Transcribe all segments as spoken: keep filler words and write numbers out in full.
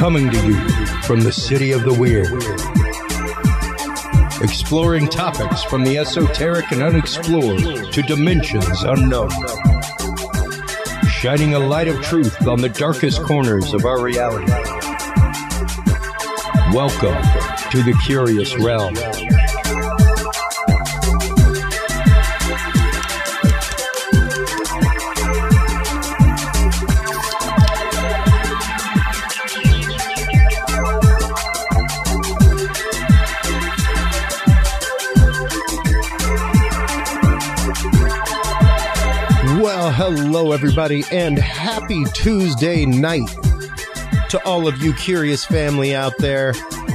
Coming to you from the city of the weird. Exploring topics from the esoteric and unexplored to dimensions unknown. Shining a light of truth on the darkest corners of our reality. Welcome to the Curious Realm. Well, hello everybody, and happy Tuesday night to all of you curious family out there.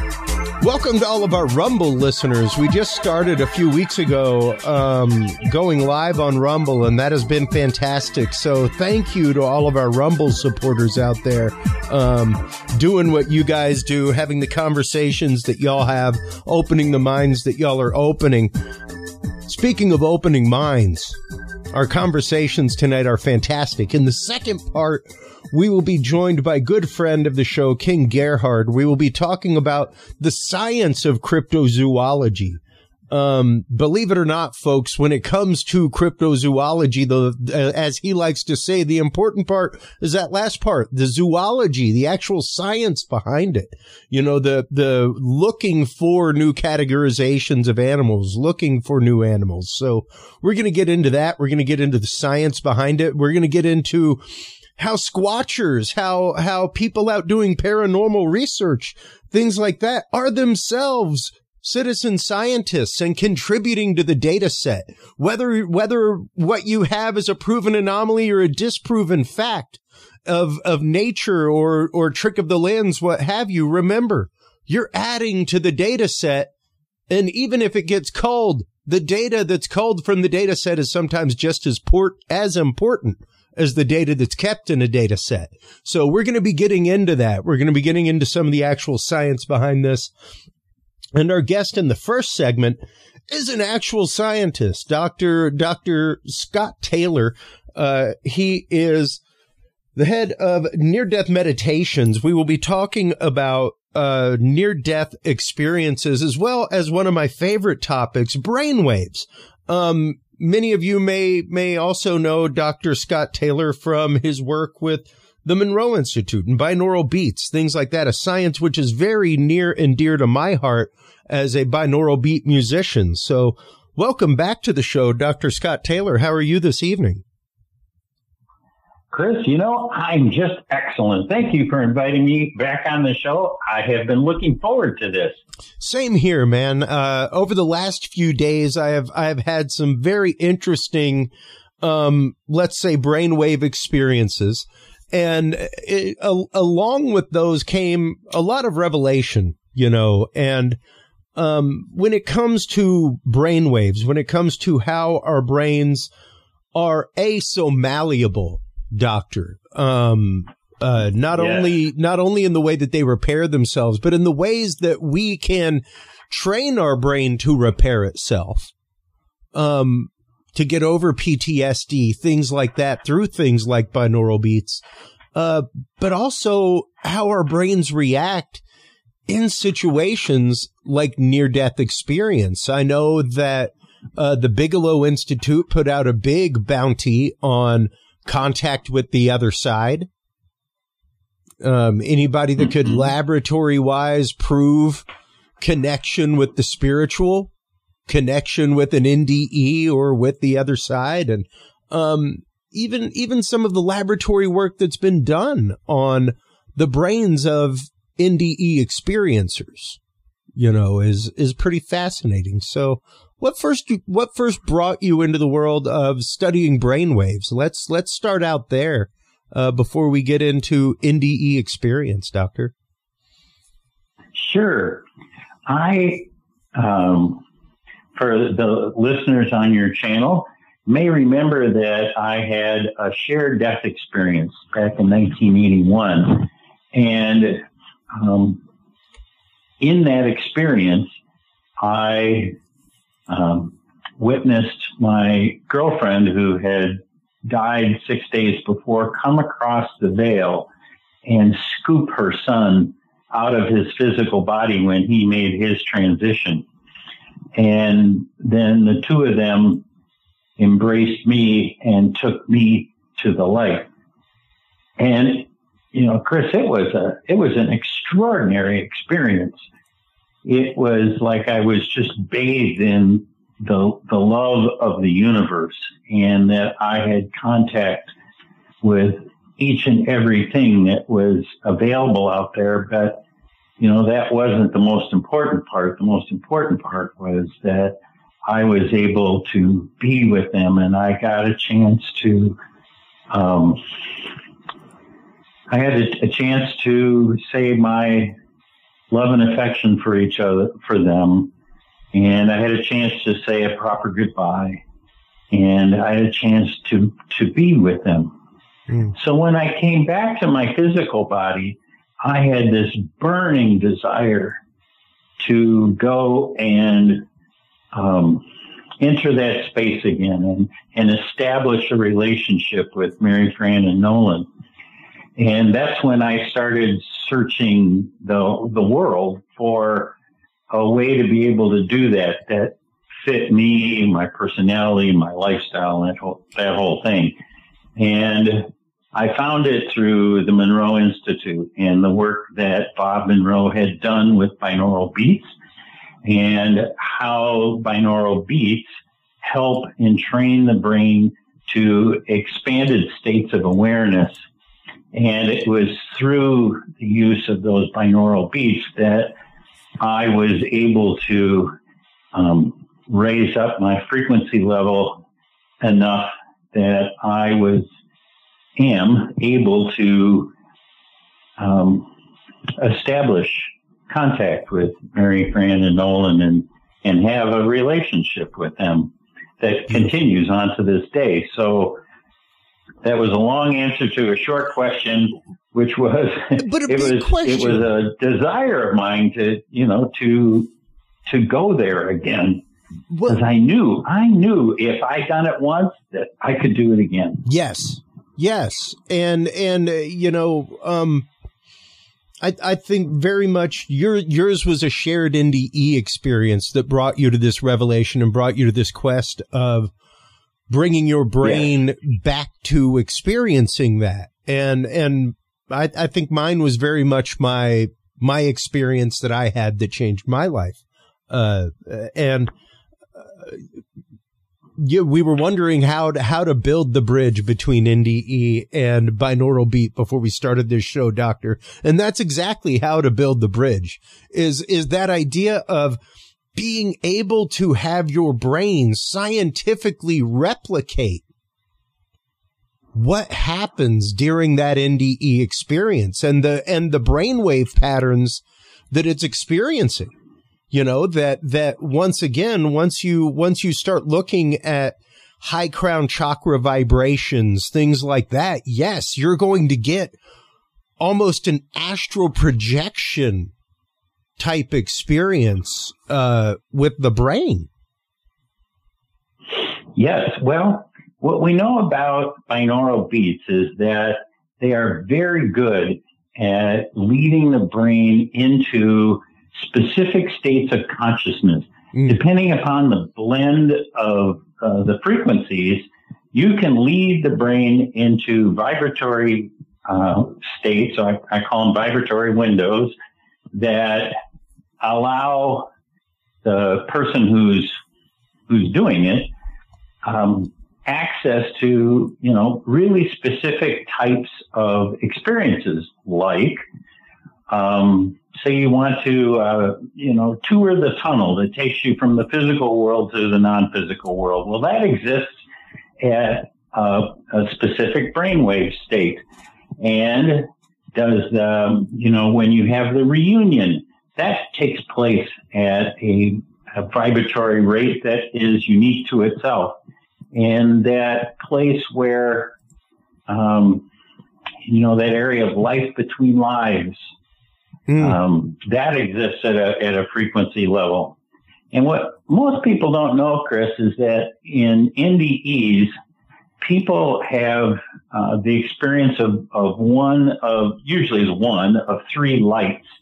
Welcome to all of our Rumble listeners. We just started a few weeks ago um, going live on Rumble, and that has been fantastic. So thank you to all of our Rumble supporters out there um, doing what you guys do, having the conversations that y'all have, opening the minds that y'all are opening. Speaking of opening minds, our conversations tonight are fantastic. In the second part, we will be joined by a good friend of the show, King Gerhard. We will be talking about the science of cryptozoology. Um, believe it or not, folks, when it comes to cryptozoology, the, uh, as he likes to say, the important part is that last part, the zoology, the actual science behind it. You know, the, the looking for new categorizations of animals, looking for new animals. So we're going to get into that. We're going to get into the science behind it. We're going to get into how squatchers, how, how people out doing paranormal research, things like that, are themselves citizen scientists and contributing to the data set, whether whether what you have is a proven anomaly or a disproven fact of of nature or or trick of the lens, what have you. Remember, you're adding to the data set, and even if it gets culled, the data that's culled from the data set is sometimes just as port as important as the data that's kept in a data set. So we're going to be getting into that. We're going to be getting into some of the actual science behind this. And our guest in the first segment is an actual scientist, Doctor Doctor Scott Taylor. Uh, he is the head of near-death meditations. We will be talking about uh, near-death experiences, as well as one of my favorite topics, brainwaves. Um, many of you may may also know Doctor Scott Taylor from his work with the Monroe Institute and binaural beats, things like that, a science which is very near and dear to my heart as a binaural beat musician. So welcome back to the show, Doctor Scott Taylor. How are you this evening? Chris, you know, I'm just excellent. Thank you for inviting me back on the show. I have been looking forward to this. Same here, man. Uh, over the last few days, I have, I have had some very interesting, um, let's say brainwave experiences. And it, uh, along with those came a lot of revelation, you know, and um, when it comes to brainwaves, when it comes to how our brains are a so malleable, Doctor, um, uh, not yeah. only not only in the way that they repair themselves, but in the ways that we can train our brain to repair itself. Um, to get over P T S D, things like that, through things like binaural beats, uh, but also how our brains react in situations like near-death experience. I know that uh, the Bigelow Institute put out a big bounty on contact with the other side. Um, anybody that could laboratory-wise prove connection with the spiritual, connection with an N D E or with the other side, and um, even even some of the laboratory work that's been done on the brains of N D E experiencers, you know, is is pretty fascinating. So, what first what first brought you into the world of studying brainwaves? Let's let's start out there uh, before we get into N D E experience, Doctor. Sure, I. Um For the listeners on your channel, may remember that I had a shared death experience back in nineteen eighty-one. And um, in that experience, I um, witnessed my girlfriend, who had died six days before, come across the veil and scoop her son out of his physical body when he made his transition. And then the two of them embraced me and took me to the light. And, you know, Chris, it was a, it was an extraordinary experience. It was like I was just bathed in the, the love of the universe, and that I had contact with each and everything that was available out there. But, you know, that wasn't the most important part. The most important part was that I was able to be with them, and I got a chance to, um, I had a, a chance to say my love and affection for each other, for them. And I had a chance to say a proper goodbye, and I had a chance to, to be with them. Mm. So when I came back to my physical body, I had this burning desire to go and um, enter that space again and, and establish a relationship with Mary Fran and Nolan. And that's when I started searching the the world for a way to be able to do that, that fit me, my personality, my lifestyle, that whole, that whole thing. And I found it through the Monroe Institute and the work that Bob Monroe had done with binaural beats, and how binaural beats help entrain the brain to expanded states of awareness. And it was through the use of those binaural beats that I was able to um, raise up my frequency level enough that I was am able to um, establish contact with Mary Fran and Nolan and, and have a relationship with them that continues on to this day. So that was a long answer to a short question, which was, but a it big was, question. It was a desire of mine to, you know, to, to go there again. Because well, I knew, I knew if I done it once that I could do it again. Yes. Yes. And, and, uh, you know, um, I, I think very much your, yours was a shared N D E experience that brought you to this revelation and brought you to this quest of bringing your brain yes. back to experiencing that. And, and I, I think mine was very much my, my experience that I had that changed my life. Uh, and, uh, yeah, we were wondering how to, how to build the bridge between N D E and binaural beat before we started this show, Doctor. And that's exactly how to build the bridge is, is that idea of being able to have your brain scientifically replicate what happens during that N D E experience and the, and the brainwave patterns that it's experiencing. You know, that, that once again, once you, once you start looking at high crown chakra vibrations, things like that, yes, you're going to get almost an astral projection type experience, uh, with the brain. Yes. Well, what we know about binaural beats is that they are very good at leading the brain into specific states of consciousness. Mm. Depending upon the blend of uh, the frequencies, you can lead the brain into vibratory uh, states, so I, I call them vibratory windows, that allow the person who's who's doing it um, access to, you know, really specific types of experiences, like um, say you want to, uh, you know, tour the tunnel that takes you from the physical world to the non-physical world. Well, that exists at uh, a specific brainwave state. And does the, you know, when you have the reunion, that takes place at a, a vibratory rate that is unique to itself. And that place where, um, you know, that area of life between lives, Mm. Um, that exists at a, at a frequency level. And what most people don't know, Chris, is that in N D Es, people have uh, the experience of, of one of, usually is one of three lights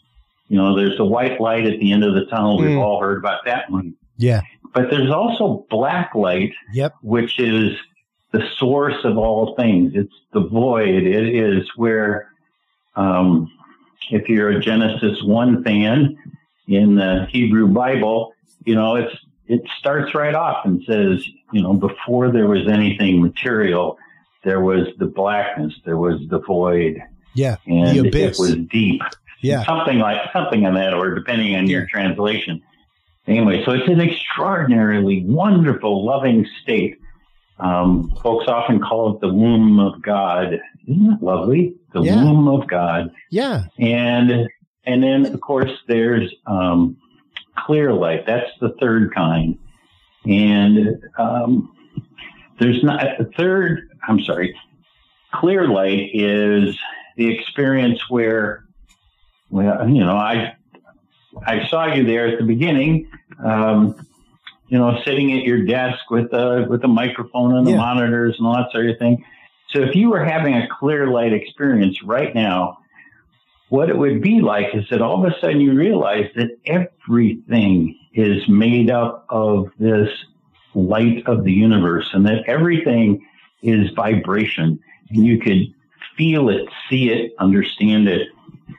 You know, there's a white light at the end of the tunnel. We've Mm. all heard about that one. Yeah. But there's also black light, Yep. which is the source of all things. It's the void. It is where, um, if you're a Genesis one fan in the Hebrew Bible, you know, it's, it starts right off and says, you know, before there was anything material, there was the blackness, there was the void. Yeah. And The it abyss. was deep. Yeah. Something like, something on that order, depending on your Yeah. translation. Anyway, so it's an extraordinarily wonderful, loving state. Um, folks often call it the womb of God. Isn't that lovely? The Yeah. womb of God. Yeah. And, and then of course there's, um, clear light. That's the third kind. And, um, there's not a third, I'm sorry, clear light is the experience where, well, you know, I, I saw you there at the beginning, um, you know, sitting at your desk with a, with a microphone and the Yeah. monitors and all that sort of thing. So if you were having a clear light experience right now, what it would be like is that all of a sudden you realize that everything is made up of this light of the universe and that everything is vibration and you could feel it, see it, understand it.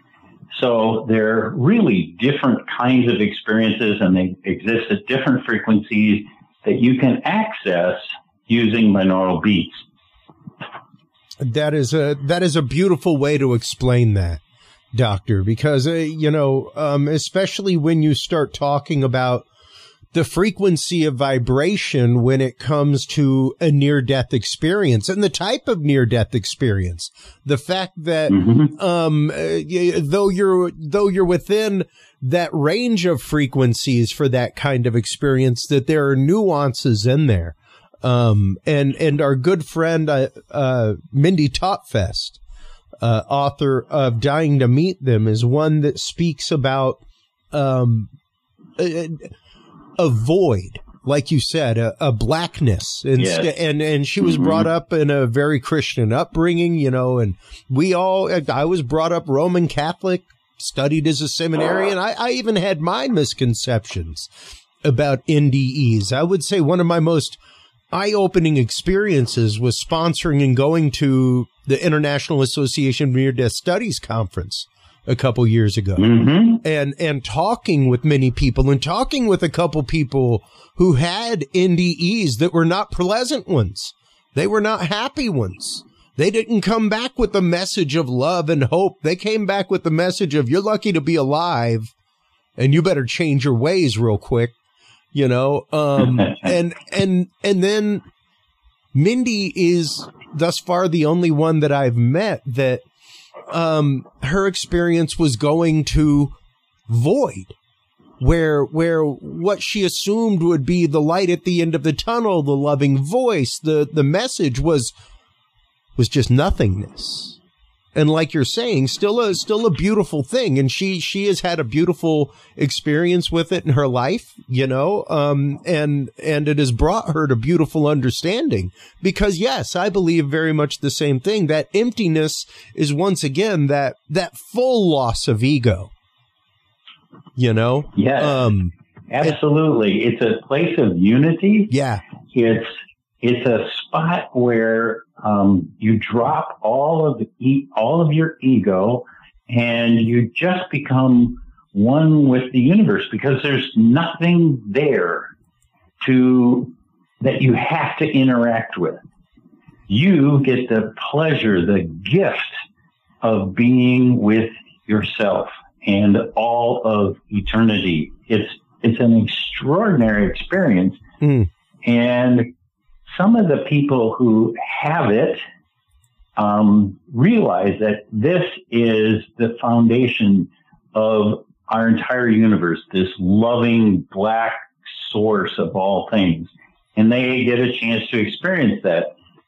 So they're really different kinds of experiences and they exist at different frequencies that you can access using binaural beats. That is a that is a beautiful way to explain that, Doctor, because, uh, you know, um, especially when you start talking about the frequency of vibration when it comes to a near-death experience and the type of near-death experience, the fact that Mm-hmm. um, uh, though you're though you're within that range of frequencies for that kind of experience, that there are nuances in there. Um, and, and our good friend, uh, uh, Mindy Topfest, uh, author of Dying to Meet Them, is one that speaks about, um, a, a void, like you said, a, a blackness. And, Yes. and, and she was Mhm. brought up in a very Christian upbringing, you know, and we all, I was brought up Roman Catholic, studied as a seminarian. I, I even had my misconceptions about N D Es. I would say one of my most eye-opening experiences was sponsoring and going to the International Association of Near-Death Studies conference a couple years ago, Mm-hmm. and and talking with many people and talking with a couple people who had N D Es that were not pleasant ones. They were not happy ones. They didn't come back with the message of love and hope. They came back with the message of, you're lucky to be alive and you better change your ways real quick. You know, um, and, and, and then Mindy is thus far the only one that I've met that, um, her experience was going to void, where, where what she assumed would be the light at the end of the tunnel, the loving voice, the, the message was, was just nothingness. And like you're saying, still a still a beautiful thing, and she she has had a beautiful experience with it in her life, you know, um, and and it has brought her to beautiful understanding. Because yes, I believe very much the same thing. That emptiness is once again that that full loss of ego, you know. Yes, um, absolutely. It's a place of unity. yeah, It's it's a spot where um, you drop all of the e- all of your ego, and you just become one with the universe, because there's nothing there to that you have to interact with. You get the pleasure, the gift of being with yourself and all of eternity. It's it's an extraordinary experience, mm. and some of the people who have it um, realize that this is the foundation of our entire universe, this loving black source of all things. And they get a chance to experience that.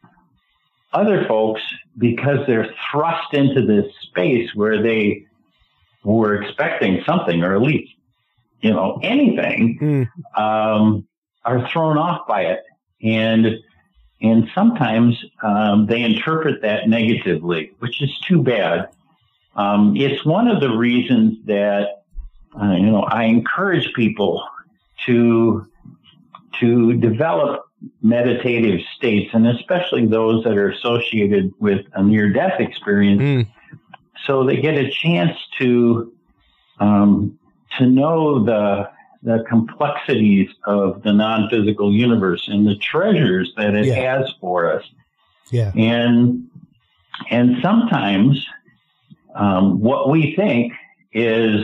Other folks, because they're thrust into this space where they were expecting something, or at least, you know, anything, Mm. um, are thrown off by it. And, and sometimes, um, they interpret that negatively, which is too bad. Um, it's one of the reasons that uh, you know, I encourage people to to develop meditative states, and especially those that are associated with a near-death experience, mm. so they get a chance to um, to know the the complexities of the non-physical universe and the treasures that it yeah. has for us. Yeah, and and sometimes um, what we think is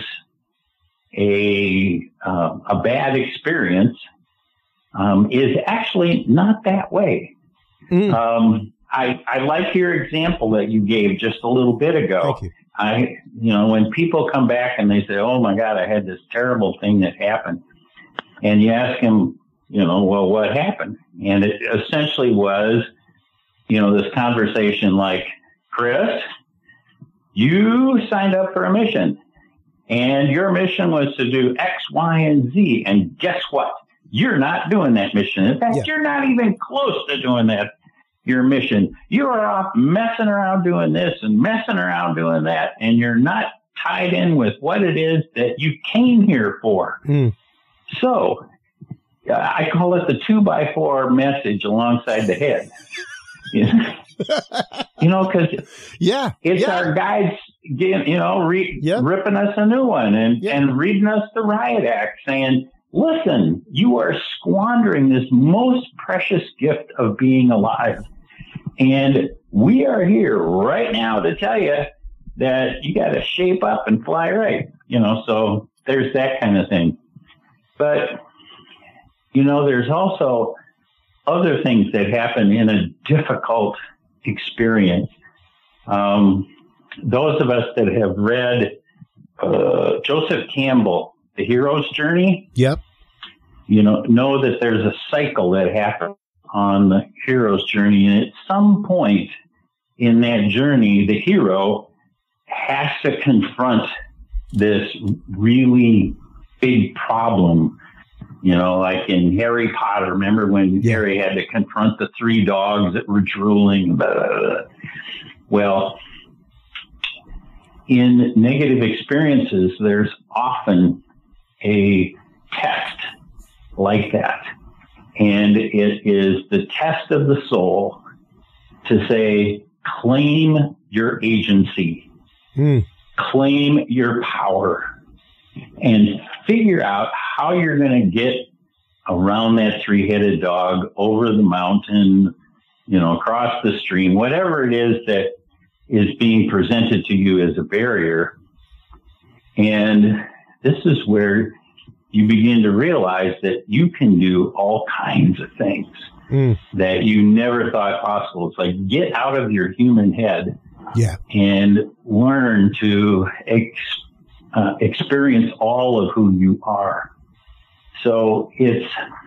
a uh, a bad experience um, is actually not that way. Mm. Um, I I like your example that you gave just a little bit ago. Thank you. I you know when people come back and they say, "Oh my God, I had this terrible thing that happened," and you ask them, you know, well, what happened? And it essentially was, you know, this conversation like, Chris, you signed up for a mission. And your mission was to do X, Y, and Z. And guess what? You're not doing that mission. In fact, yeah. you're not even close to doing that, your mission. You are off messing around doing this and messing around doing that. And you're not tied in with what it is that you came here for. Mm. So uh, I call it the two by four message alongside the head. You know, because yeah, it's yeah. our guides, you know, re- yep. ripping us a new one and, yep. and reading us the riot act saying, listen, you are squandering this most precious gift of being alive. And we are here right now to tell you that you got to shape up and fly right. You know, so there's that kind of thing. But, you know, there's also other things that happen in a difficult experience. Um, those of us that have read uh, Joseph Campbell, The Hero's Journey, yep, you know, know that there's a cycle that happens on the hero's journey, and at some point in that journey, the hero has to confront this really big problem. You know, like in Harry Potter, remember when yeah. Harry had to confront the three dogs that were drooling? Blah, blah, blah. Well, in negative experiences, there's often a test like that. And it is the test of the soul to say, claim your agency, mm. claim your power, and figure out how you're going to get around that three-headed dog, over the mountain, you know, across the stream, whatever it is that is being presented to you as a barrier. And this is where you begin to realize that you can do all kinds of things mm. that you never thought possible. It's like, get out of your human head yeah. and learn to ex- uh, experience all of who you are. So it's,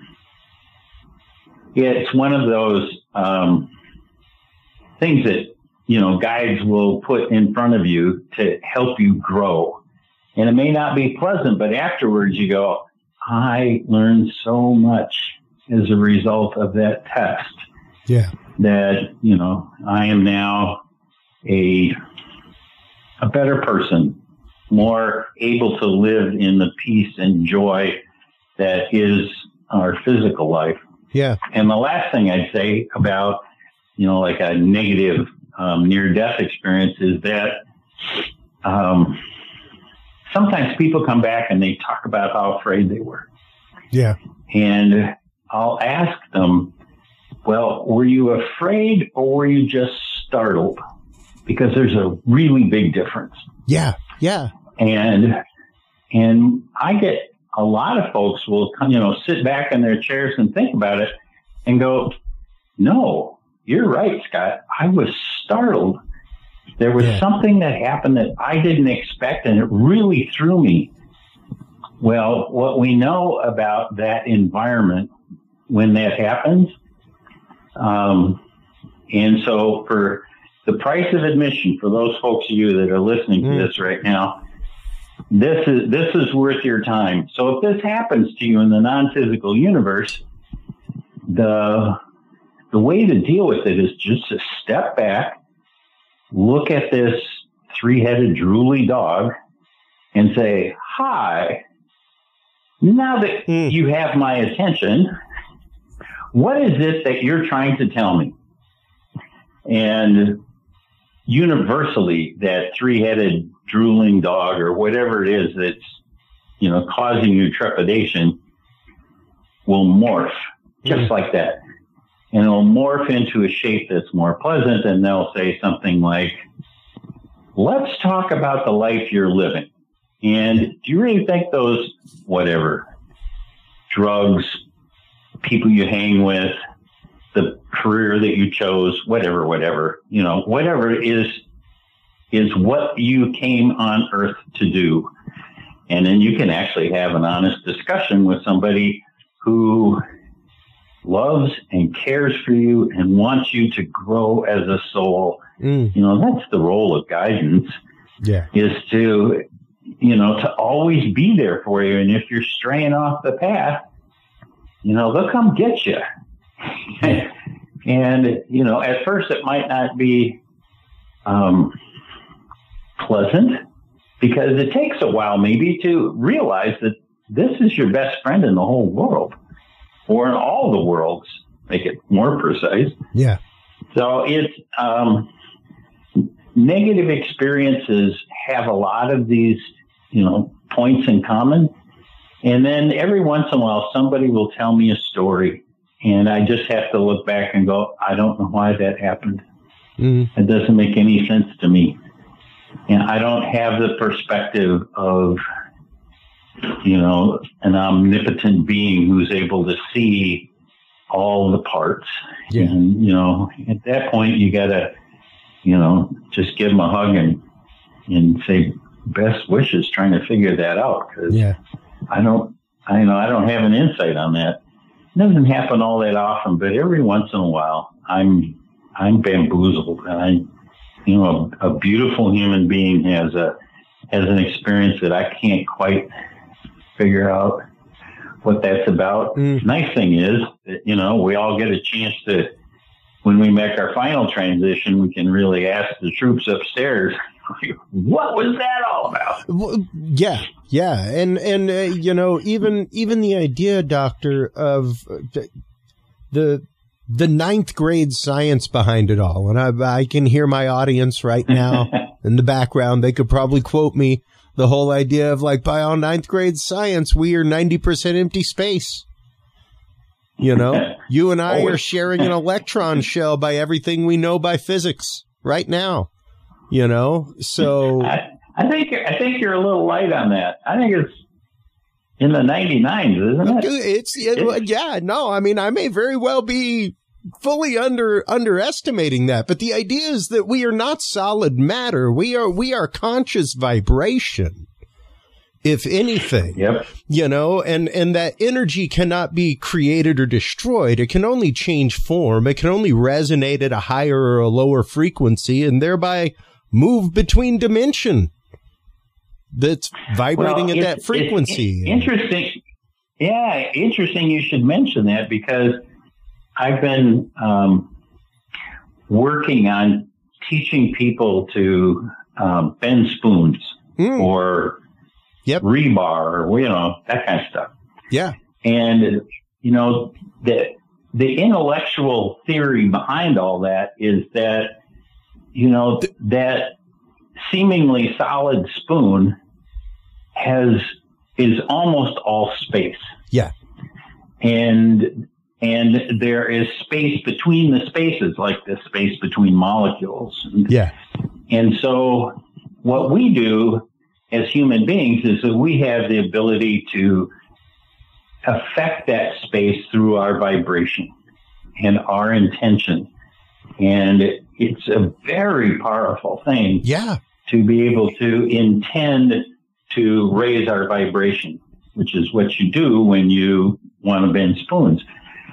it's one of those um, things that, you know, guides will put in front of you to help you grow. And it may not be pleasant, but afterwards you go, I learned so much as a result of that test. Yeah. That, you know, I am now a a better person, more able to live in the peace and joy that is our physical life. Yeah. And the last thing I'd say about, you know, like a negative um, near-death experience is that um, sometimes people come back and they talk about how afraid they were. Yeah. And I'll ask them, well, were you afraid or were you just startled? Because there's a really big difference. Yeah. Yeah. And, and I get a lot of folks will, you know, sit back in their chairs and think about it and go, no, you're right, Scott. I was startled. There was yeah. something that happened that I didn't expect, and it really threw me. Well, what we know about that environment when that happens, um, and so for the price of admission, for those folks of you that are listening mm. to this right now, this is this is worth your time. So if this happens to you in the non-physical universe, the the way to deal with it is just to step back, look at this three-headed drooly dog, and say, hi, now that mm. you have my attention, what is it that you're trying to tell me? And universally, that three-headed drooling dog or whatever it is that's, you know, causing you trepidation will morph just mm. like that. And it'll morph into a shape that's more pleasant, and they'll say something like, let's talk about the life you're living. And do you really think those, whatever, drugs, people you hang with, the career that you chose, whatever, whatever, you know, whatever it is, is what you came on earth to do. And then you can actually have an honest discussion with somebody who loves and cares for you and wants you to grow as a soul. Mm. You know, that's the role of guidance. Yeah. Is to, you know, to always be there for you. And if you're straying off the path, you know, they'll come get you. And, you know, at first it might not be um, pleasant, because it takes a while maybe to realize that this is your best friend in the whole world, or in all the worlds, make it more precise. Yeah. So it's, um, negative experiences have a lot of these, you know, points in common. And then every once in a while, somebody will tell me a story, and I just have to look back and go, I don't know why that happened. Mm-hmm. It doesn't make any sense to me. And I don't have the perspective of, you know, an omnipotent being who's able to see all the parts. Yeah. And, you know, at that point, you got to, you know, just give them a hug and, and say best wishes trying to figure that out. Cause yeah. I don't, I know I don't have an insight on that. It doesn't happen all that often, but every once in a while I'm, I'm bamboozled, and I, you know, a, a beautiful human being has a, has an experience that I can't quite figure out what that's about. Mm. Nice thing is that, you know, we all get a chance to, when we make our final transition, we can really ask the troops upstairs, what was that all about? Well, yeah, yeah. And, and uh, you know, even even the idea, Doctor, of the the ninth grade science behind it all. And I, I can hear my audience right now in the background. They could probably quote me the whole idea of, like, by all ninth grade science, we are ninety percent empty space. You know, you and I are sharing an electron shell by everything we know by physics right now. You know, so I, I think I think you're a little light on that. I think it's in the ninety-nines, isn't it? It's, it's yeah, no. I mean, I may very well be fully under underestimating that, but the idea is that we are not solid matter. We are we are conscious vibration, if anything. Yep. You know, and and that energy cannot be created or destroyed. It can only change form. It can only resonate at a higher or a lower frequency, and thereby move between dimension that's vibrating well, at that frequency. Interesting. Yeah, interesting you should mention that, because I've been um, working on teaching people to um, bend spoons mm. or yep. rebar, or, you know, that kind of stuff. Yeah. And, you know, the, the intellectual theory behind all that is that, you know, th- that seemingly solid spoon has, is almost all space. Yeah. And, and there is space between the spaces, like the space between molecules. Yeah. And so what we do as human beings is that we have the ability to affect that space through our vibration and our intention. And it's a very powerful thing. Yeah. To be able to intend to raise our vibration, which is what you do when you want to bend spoons.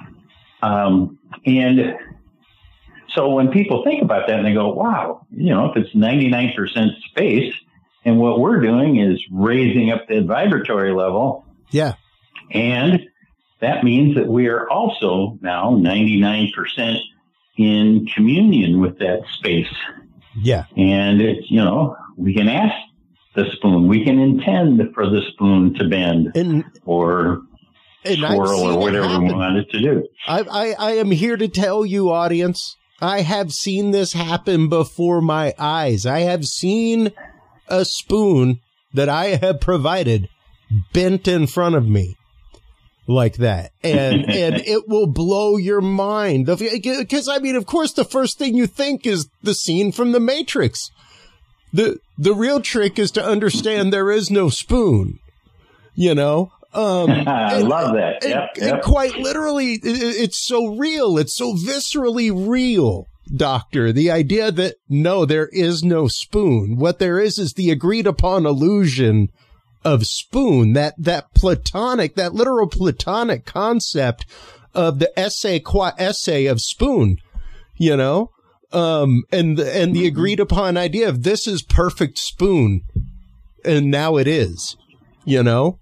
Um, and so when people think about that and they go, wow, you know, if it's ninety-nine percent space and what we're doing is raising up the vibratory level. Yeah. And that means that we are also now ninety-nine percent in communion with that space. Yeah. And it's, you know, we can ask the spoon. We can intend for the spoon to bend and, or and swirl or whatever we want it to do. I, I, I am here to tell you, audience, I have seen this happen before my eyes. I have seen a spoon that I have provided bent in front of me like that. And and it will blow your mind. Because, I mean, of course, the first thing you think is the scene from The Matrix. The the real trick is to understand there is no spoon, you know? Um, I and, love that. And, yep, and yep. quite literally, it, it's so real. It's so viscerally real, Doctor. The idea that, no, there is no spoon. What there is is the agreed upon illusion of spoon, that that platonic, that literal platonic concept of the essay qua essay of spoon, you know, um, and the, and the agreed upon idea of this is perfect spoon, and now it is, you know.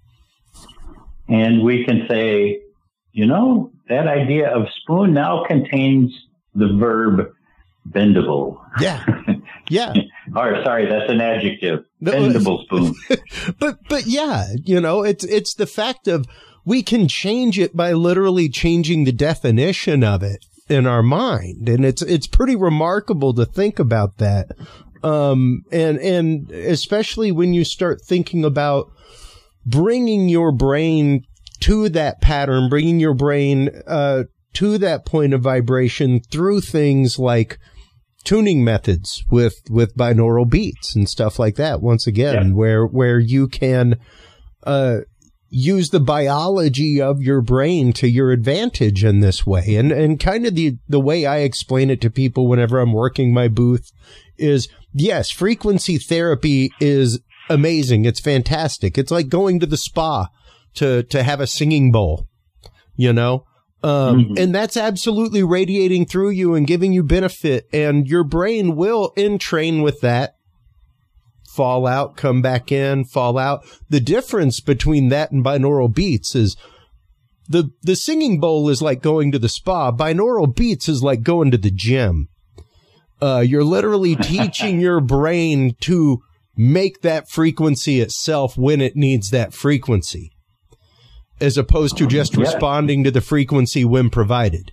And we can say, you know, that idea of spoon now contains the verb bendable. Yeah. Yeah. Or sorry, that's an adjective. Bendable spoon. but but yeah, you know, it's it's the fact of we can change it by literally changing the definition of it in our mind, and it's it's pretty remarkable to think about that. Um, and and especially when you start thinking about bringing your brain to that pattern, bringing your brain uh, to that point of vibration through things like tuning methods with, with binaural beats and stuff like that. Once again, yeah. where, where you can, uh, use the biology of your brain to your advantage in this way. And, and kind of the, the way I explain it to people whenever I'm working my booth is, yes, frequency therapy is amazing. It's fantastic. It's like going to the spa to, to have a singing bowl, you know? Um, mm-hmm. And that's absolutely radiating through you and giving you benefit, and your brain will entrain with that, fall out, come back in, fall out. The difference between that and binaural beats is the, the singing bowl is like going to the spa. Binaural beats is like going to the gym. Uh, you're literally teaching your brain to make that frequency itself when it needs that frequency, as opposed to just yeah. responding to the frequency when provided.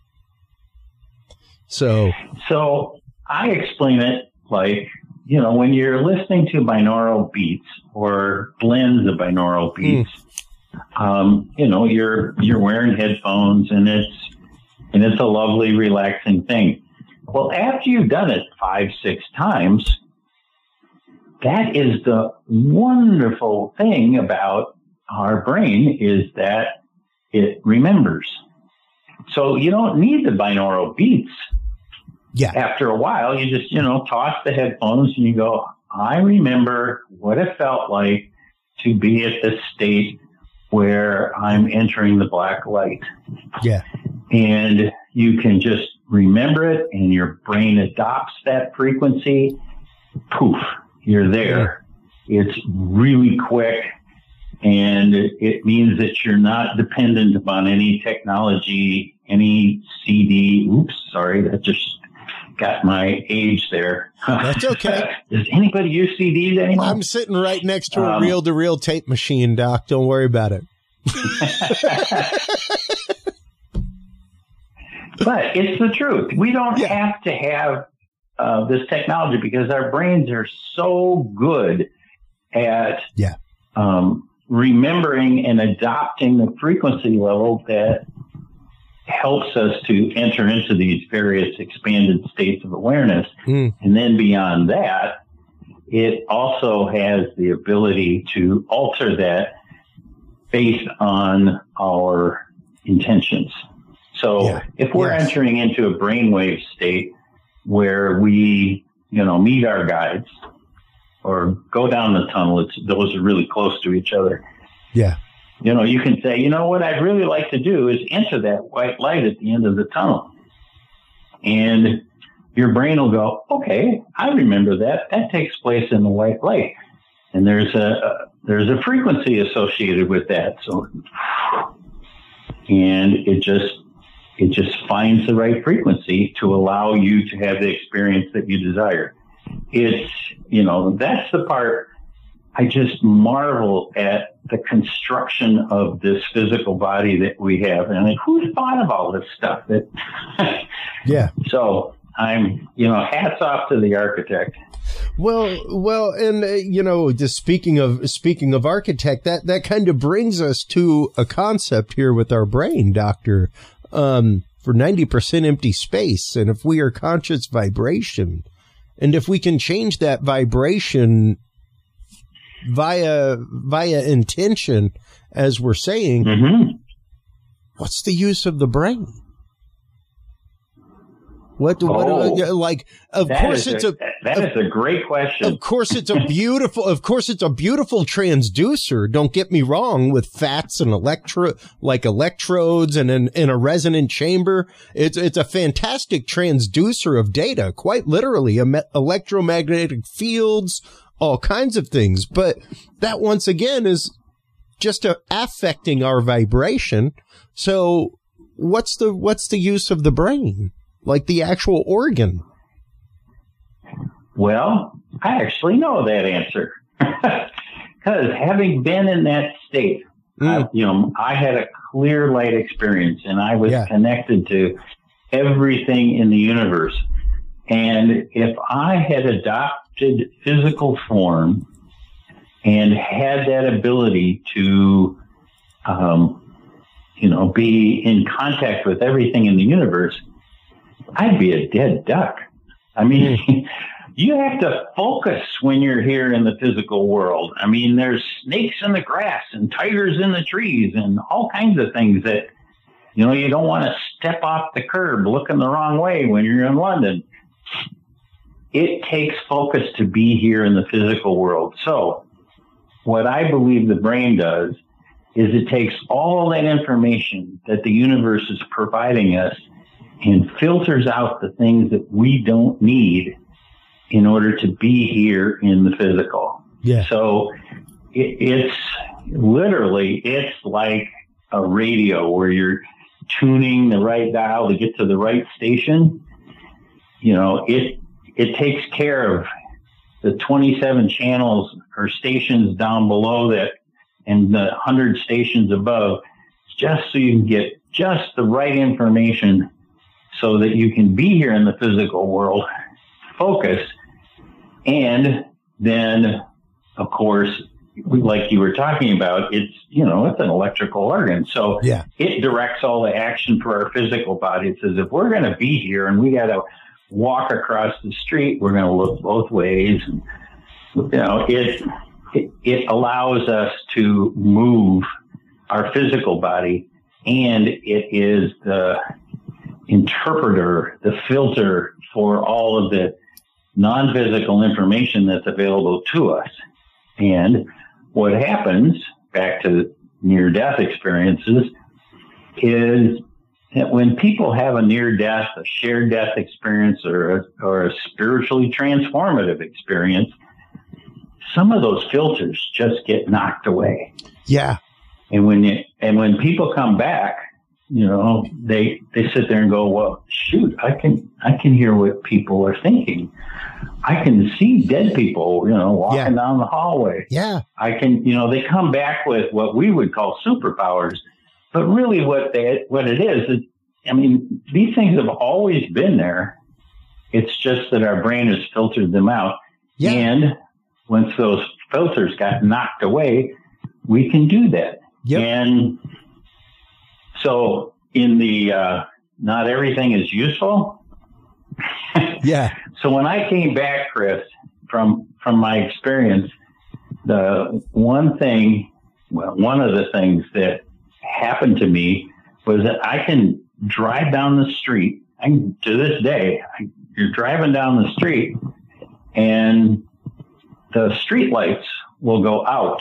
So, so I explain it like, you know, when you're listening to binaural beats or blends of binaural beats, mm. um, you know, you're, you're wearing headphones and it's, and it's a lovely, relaxing thing. Well, after you've done it five, six times, that is the wonderful thing about our brain, is that it remembers. So you don't need the binaural beats. Yeah. After a while, you just, you know, toss the headphones and you go, I remember what it felt like to be at the state where I'm entering the black light. Yeah. And you can just remember it, and your brain adopts that frequency. Poof, you're there. Yeah. It's really quick. And it means that you're not dependent upon any technology, any C D. Oops, sorry, that just got my age there. That's okay. Does anybody use C Ds anymore? I'm sitting right next to a um, reel-to-reel tape machine, Doc. Don't worry about it. But it's the truth. We don't yeah. have to have uh, this technology because our brains are so good at yeah. um, remembering and adopting the frequency level that helps us to enter into these various expanded states of awareness. Mm. And then beyond that, it also has the ability to alter that based on our intentions. So yeah. if we're yes. entering into a brainwave state where we, you know, meet our guides or go down the tunnel, it's, those are really close to each other. Yeah. You know, you can say, you know, what I'd really like to do is enter that white light at the end of the tunnel. And your brain will go, okay, I remember that. That takes place in the white light. And there's a, a there's a frequency associated with that. So, and it just, it just finds the right frequency to allow you to have the experience that you desire. It's, you know, that's the part I just marvel at the construction of this physical body that we have. And like, who's thought of all this stuff? That yeah. So I'm, you know, hats off to the architect. Well, well, and uh, you know, just speaking of speaking of architect, that that kind of brings us to a concept here with our brain, Doctor. Um, for ninety percent empty space, and if we are conscious vibration, and if we can change that vibration via via intention, as we're saying, mm-hmm. what's the use of the brain? What, oh, what like, of course it's a, a that of, is a great question. Of course it's a beautiful, of course it's a beautiful transducer. Don't get me wrong, with fats and electro, like electrodes and in, in a resonant chamber. It's, it's a fantastic transducer of data, quite literally, a me- electromagnetic fields, all kinds of things. But that once again is just a, affecting our vibration. So what's the, what's the use of the brain? Like the actual organ? Well, I actually know that answer. Because having been in that state, mm. I, you know, I had a clear light experience, and I was yeah. connected to everything in the universe. And if I had adopted physical form and had that ability to, um, you know, be in contact with everything in the universe, I'd be a dead duck. I mean, you have to focus when you're here in the physical world. I mean, there's snakes in the grass and tigers in the trees and all kinds of things that, you know, you don't want to step off the curb looking the wrong way when you're in London. It takes focus to be here in the physical world. So what I believe the brain does is it takes all that information that the universe is providing us and filters out the things that we don't need in order to be here in the physical. Yeah. So it, it's literally, it's like a radio where you're tuning the right dial to get to the right station. You know, it, it takes care of the twenty-seven channels or stations down below that and the one hundred stations above, just so you can get just the right information so that you can be here in the physical world, focus, and then, of course, like you were talking about, it's, you know, it's an electrical organ. So yeah. it directs all the action for our physical body. It says, if we're going to be here and we got to walk across the street, we're going to look both ways. And, you know, it, it, it allows us to move our physical body, and it is the interpreter, the filter for all of the non-physical information that's available to us. And what happens, back to near-death experiences, is that when people have a near-death, a shared death experience, or a, or a spiritually transformative experience, some of those filters just get knocked away. Yeah. And when you, and when people come back, you know, they, they sit there and go, well, shoot, I can, I can hear what people are thinking. I can see dead people, you know, walking yeah. down the hallway. Yeah. I can, you know, they come back with what we would call superpowers, but really what they, what it is, is, I mean, these things have always been there. It's just that our brain has filtered them out. Yeah. And once those filters got knocked away, we can do that. Yep. And so in the, uh, not everything is useful. Yeah. So when I came back, Chris, from, from my experience, the one thing, well, one of the things that happened to me was that I can drive down the street. I can, to this day, I, you're driving down the street and the street lights will go out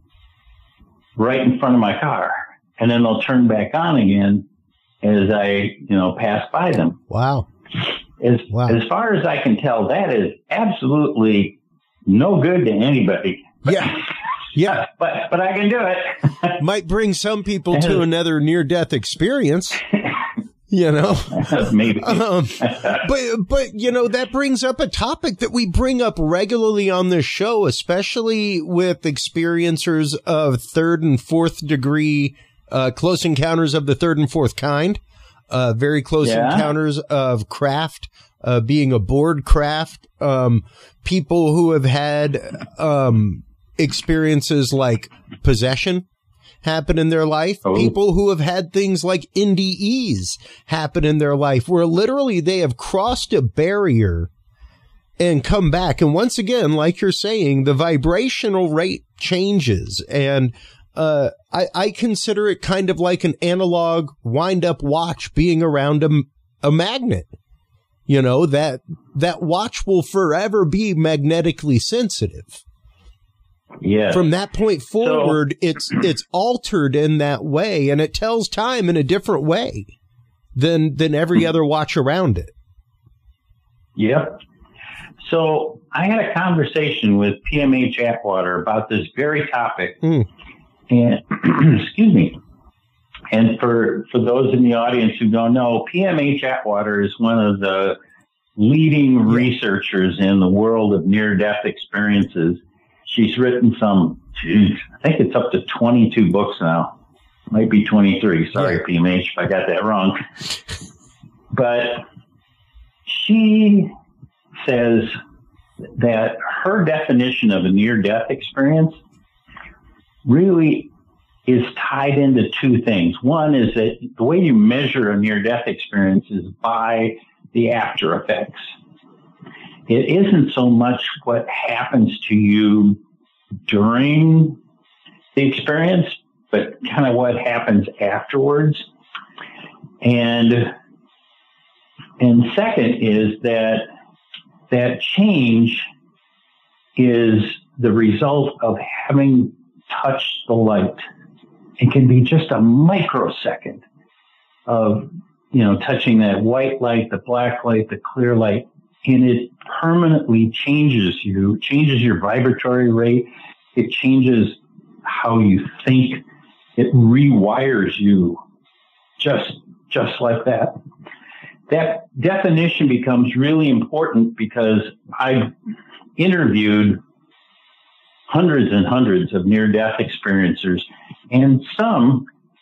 right in front of my car, and then they'll turn back on again as I, you know, pass by them. Wow. As, wow. as far as I can tell, that is absolutely no good to anybody. Yeah. Yeah. But, but I can do it. Might bring some people to another near-death experience. You know, maybe. um, but, but, you know, that brings up a topic that we bring up regularly on this show, especially with experiencers of third and fourth degree, uh, close encounters of the third and fourth kind, uh, very close yeah. encounters of craft, uh, being aboard craft, um, people who have had, um, experiences like possession happen in their life. Oh. People who have had things like N D Es happen in their life, where literally they have crossed a barrier and come back. And once again, like you're saying, the vibrational rate changes. And uh, I, I consider it kind of like an analog wind-up watch being around a, a magnet. You know, that that watch will forever be magnetically sensitive. Yeah. From that point forward, so, it's it's altered in that way, and it tells time in a different way than than every other watch around it. Yep. So I had a conversation with P M H Atwater about this very topic, mm. and excuse me. And for for those in the audience who don't know, P M H Atwater is one of the leading yeah. researchers in the world of near-death experiences. She's written some, geez, I think it's up to twenty-two books now. Might be twenty-three. Sorry, yeah. P M H, if I got that wrong. But she says that her definition of a near-death experience really is tied into two things. One is that the way you measure a near-death experience is by the after effects. It isn't so much what happens to you during the experience, but kind of what happens afterwards. And and second is that that change is the result of having touched the light. It can be just a microsecond of, you know, touching that white light, the black light, the clear light, and it permanently changes you, changes your vibratory rate. It changes how you think. It rewires you just, just like that. That definition becomes really important because I've interviewed hundreds and hundreds of near-death experiencers, and some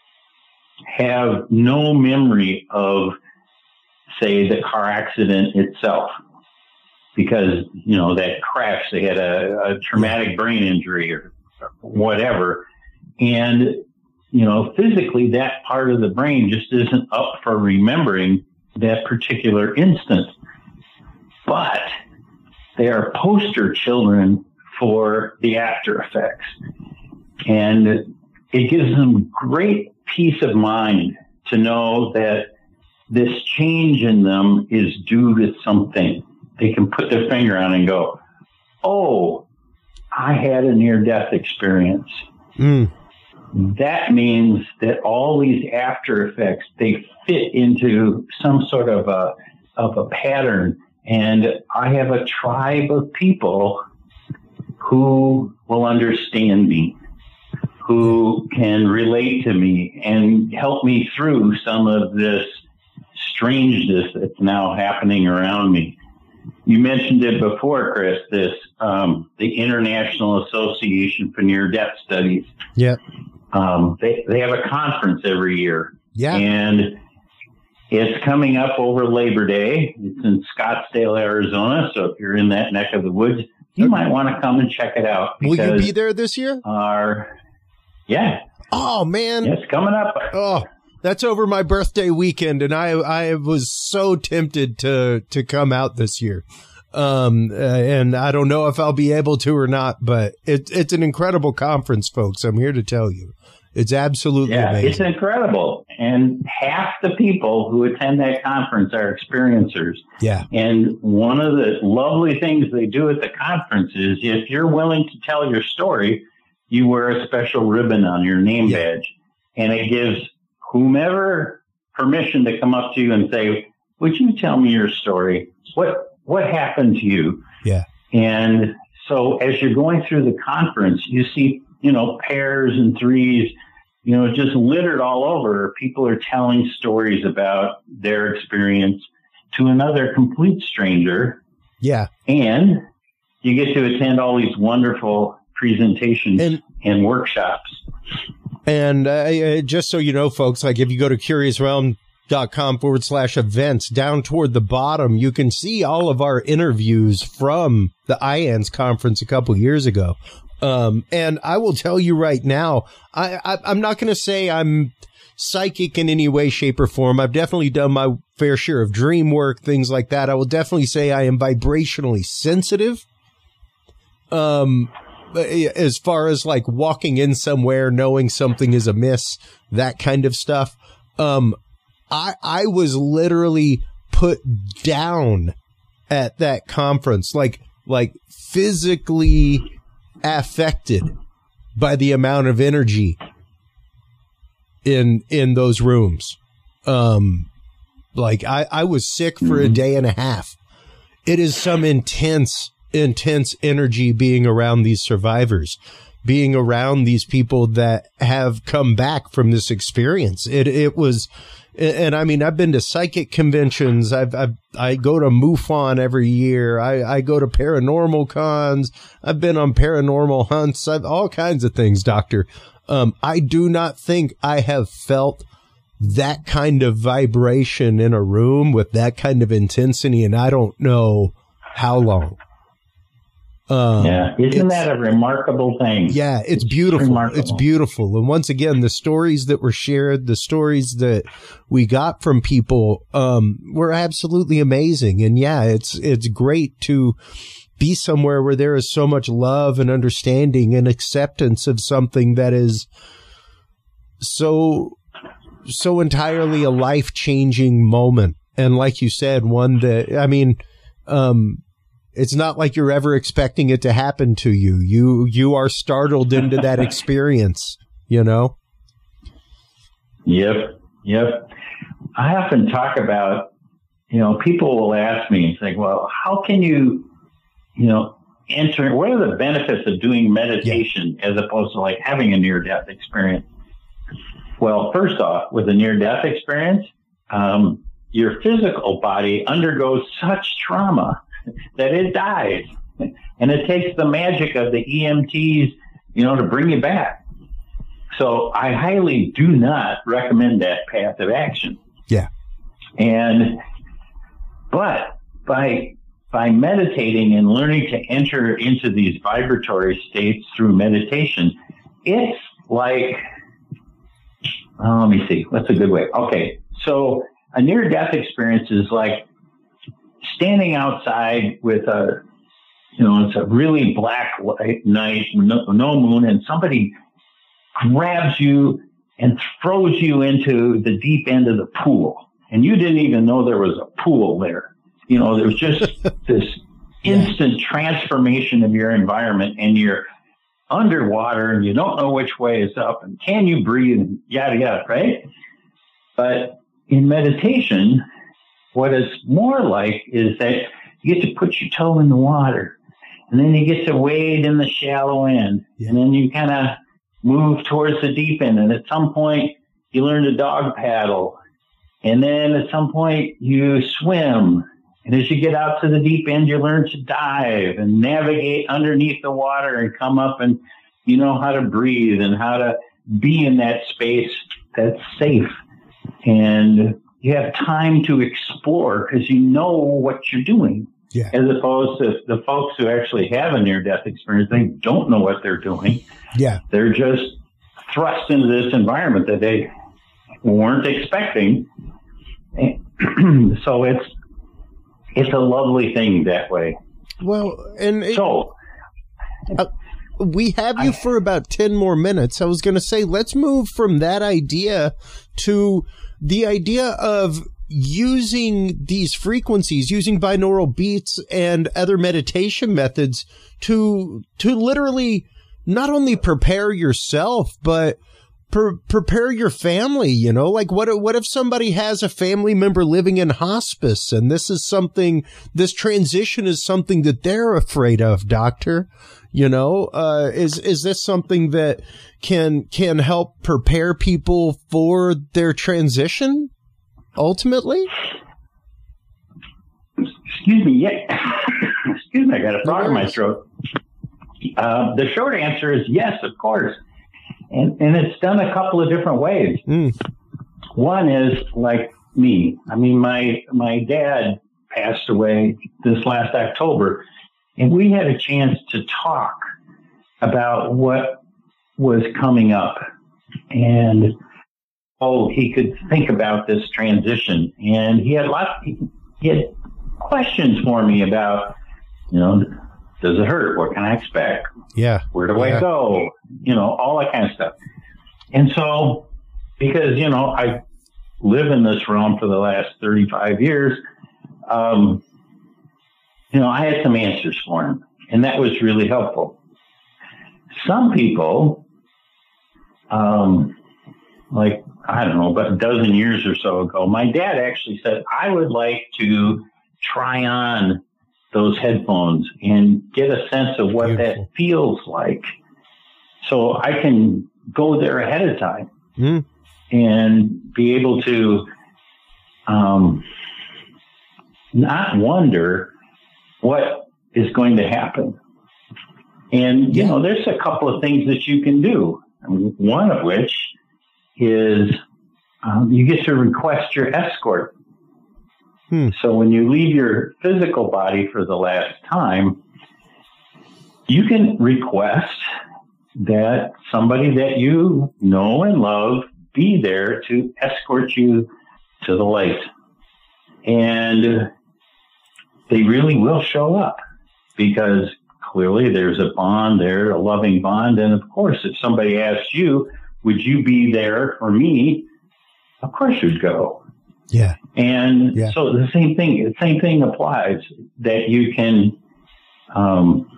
have no memory of, say, the car accident itself. Because, you know, that crash, they had a, a traumatic brain injury or whatever. And, you know, physically that part of the brain just isn't up for remembering that particular instant. But they are poster children for the after effects. And it gives them great peace of mind to know that this change in them is due to something. They can put their finger on and go, oh, I had a near-death experience. Mm. That means that all these after effects, they fit into some sort of a, of a pattern. And I have a tribe of people who will understand me, who can relate to me and help me through some of this strangeness that's now happening around me. You mentioned it before, Chris, this, um, the International Association for Near-Death Studies. Yeah. Um, they, they have a conference every year. Yeah. And it's coming up over Labor Day. It's in Scottsdale, Arizona. So if you're in that neck of the woods, you okay. might want to come and check it out. Will you be there this year? Our, yeah. Oh, man. Yeah, it's coming up. Oh, that's over my birthday weekend, and I I was so tempted to to come out this year. Um, uh, and I don't know if I'll be able to or not, but it, it's an incredible conference, folks. I'm here to tell you. It's absolutely yeah, amazing. It's incredible. And half the people who attend that conference are experiencers. Yeah. And one of the lovely things they do at the conference is if you're willing to tell your story, you wear a special ribbon on your name yeah. badge. And it gives whomever permission to come up to you and say, would you tell me your story? What what happened to you? Yeah. And so as you're going through the conference, you see, you know, pairs and threes, you know, just littered all over. People are telling stories about their experience to another complete stranger. Yeah. And you get to attend all these wonderful presentations and, and workshops. And uh, just so you know, folks, like if you go to curious realm dot com forward slash events, down toward the bottom, you can see all of our interviews from the I A N S conference a couple years ago. Um, and I will tell you right now, I, I, I'm not going to say I'm psychic in any way, shape, or form. I've definitely done my fair share of dream work, things like that. I will definitely say I am vibrationally sensitive. Um, as far as like walking in somewhere, knowing something is amiss, that kind of stuff. Um, I, I was literally put down at that conference, like, like physically affected by the amount of energy in, in those rooms. Um, like I, I was sick for a day and a half. It is some intense, intense energy being around these survivors, being around these people that have come back from this experience. It, it was, and I mean, I've been to psychic conventions. I've, I've, I go to MUFON every year. I, I go to paranormal cons. I've been on paranormal hunts. I've all kinds of things, Doctor. Um, I do not think I have felt that kind of vibration in a room with that kind of intensity, and I don't know how long. Um, yeah, isn't that a remarkable thing? Yeah, it's, it's beautiful. Remarkable. It's beautiful. And once again, the stories that were shared, the stories that we got from people, um, were absolutely amazing. And yeah, it's it's great to be somewhere where there is so much love and understanding and acceptance of something that is so so entirely a life-changing moment. And like you said, one that, I mean, um, it's not like you're ever expecting it to happen to you. You you are startled into that experience, you know? Yep, yep. I often talk about, you know, people will ask me and say, well, how can you, you know, enter, what are the benefits of doing meditation yeah. as opposed to like having a near-death experience? Well, first off, with a near-death experience, um, your physical body undergoes such trauma that it dies. And it takes the magic of the E M Ts, you know, to bring you back. So I highly do not recommend that path of action. Yeah. And, but by, by meditating and learning to enter into these vibratory states through meditation, it's like, oh, let me see, what's a good way? Okay. So a near-death experience is like standing outside with a, you know, it's a really black night, no, no moon, and somebody grabs you and throws you into the deep end of the pool. And you didn't even know there was a pool there. You know, there was just this instant transformation of your environment, and you're underwater and you don't know which way is up and can you breathe and yada, yada, right? But in meditation, what it's more like is that you get to put your toe in the water, and then you get to wade in the shallow end, yeah. and then you kind of move towards the deep end. And at some point, you learn to dog paddle, and then at some point, you swim. And as you get out to the deep end, you learn to dive and navigate underneath the water and come up, and you know how to breathe and how to be in that space that's safe. And you have time to explore because you know what you're doing. Yeah. As opposed to the folks who actually have a near-death experience, they don't know what they're doing. Yeah. They're just thrust into this environment that they weren't expecting. So it's it's a lovely thing that way. Well, and it, so uh, we have you I, for about ten more minutes. I was going to say, let's move from that idea to the idea of using these frequencies, using binaural beats and other meditation methods to to literally not only prepare yourself, but pre- prepare your family, you know, like what, what if somebody has a family member living in hospice and this is something, this transition is something that they're afraid of, doctor, you know, uh, is, is this something that can, can help prepare people for their transition ultimately? Excuse me. Yeah. Excuse me. I got a frog in my throat. Uh, the short answer is yes, of course. And, and it's done a couple of different ways. Mm. One is like me. I mean, my, my dad passed away this last October, and we had a chance to talk about what was coming up and oh, he could think about this transition. And he had lots, he had questions for me about, you know, does it hurt? What can I expect? Yeah. Where do yeah. I go? You know, all that kind of stuff. And so, because, you know, I live in this realm for the last thirty-five years, um, you know, I had some answers for him, and that was really helpful. Some people, um, like, I don't know, about a dozen years or so ago, my dad actually said, I would like to try on those headphones and get a sense of what Beautiful. That feels like, so I can go there ahead of time mm. and be able to um, not wonder what is going to happen. And, you know, there's a couple of things that you can do, one of which is um, you get to request your escort. Hmm. So when you leave your physical body for the last time, you can request that somebody that you know and love be there to escort you to the light. And they really will show up because clearly there's a bond there, a loving bond. And of course, if somebody asks you, would you be there for me? Of course you'd go. Yeah. And yeah. so the same thing, the same thing applies, that you can um,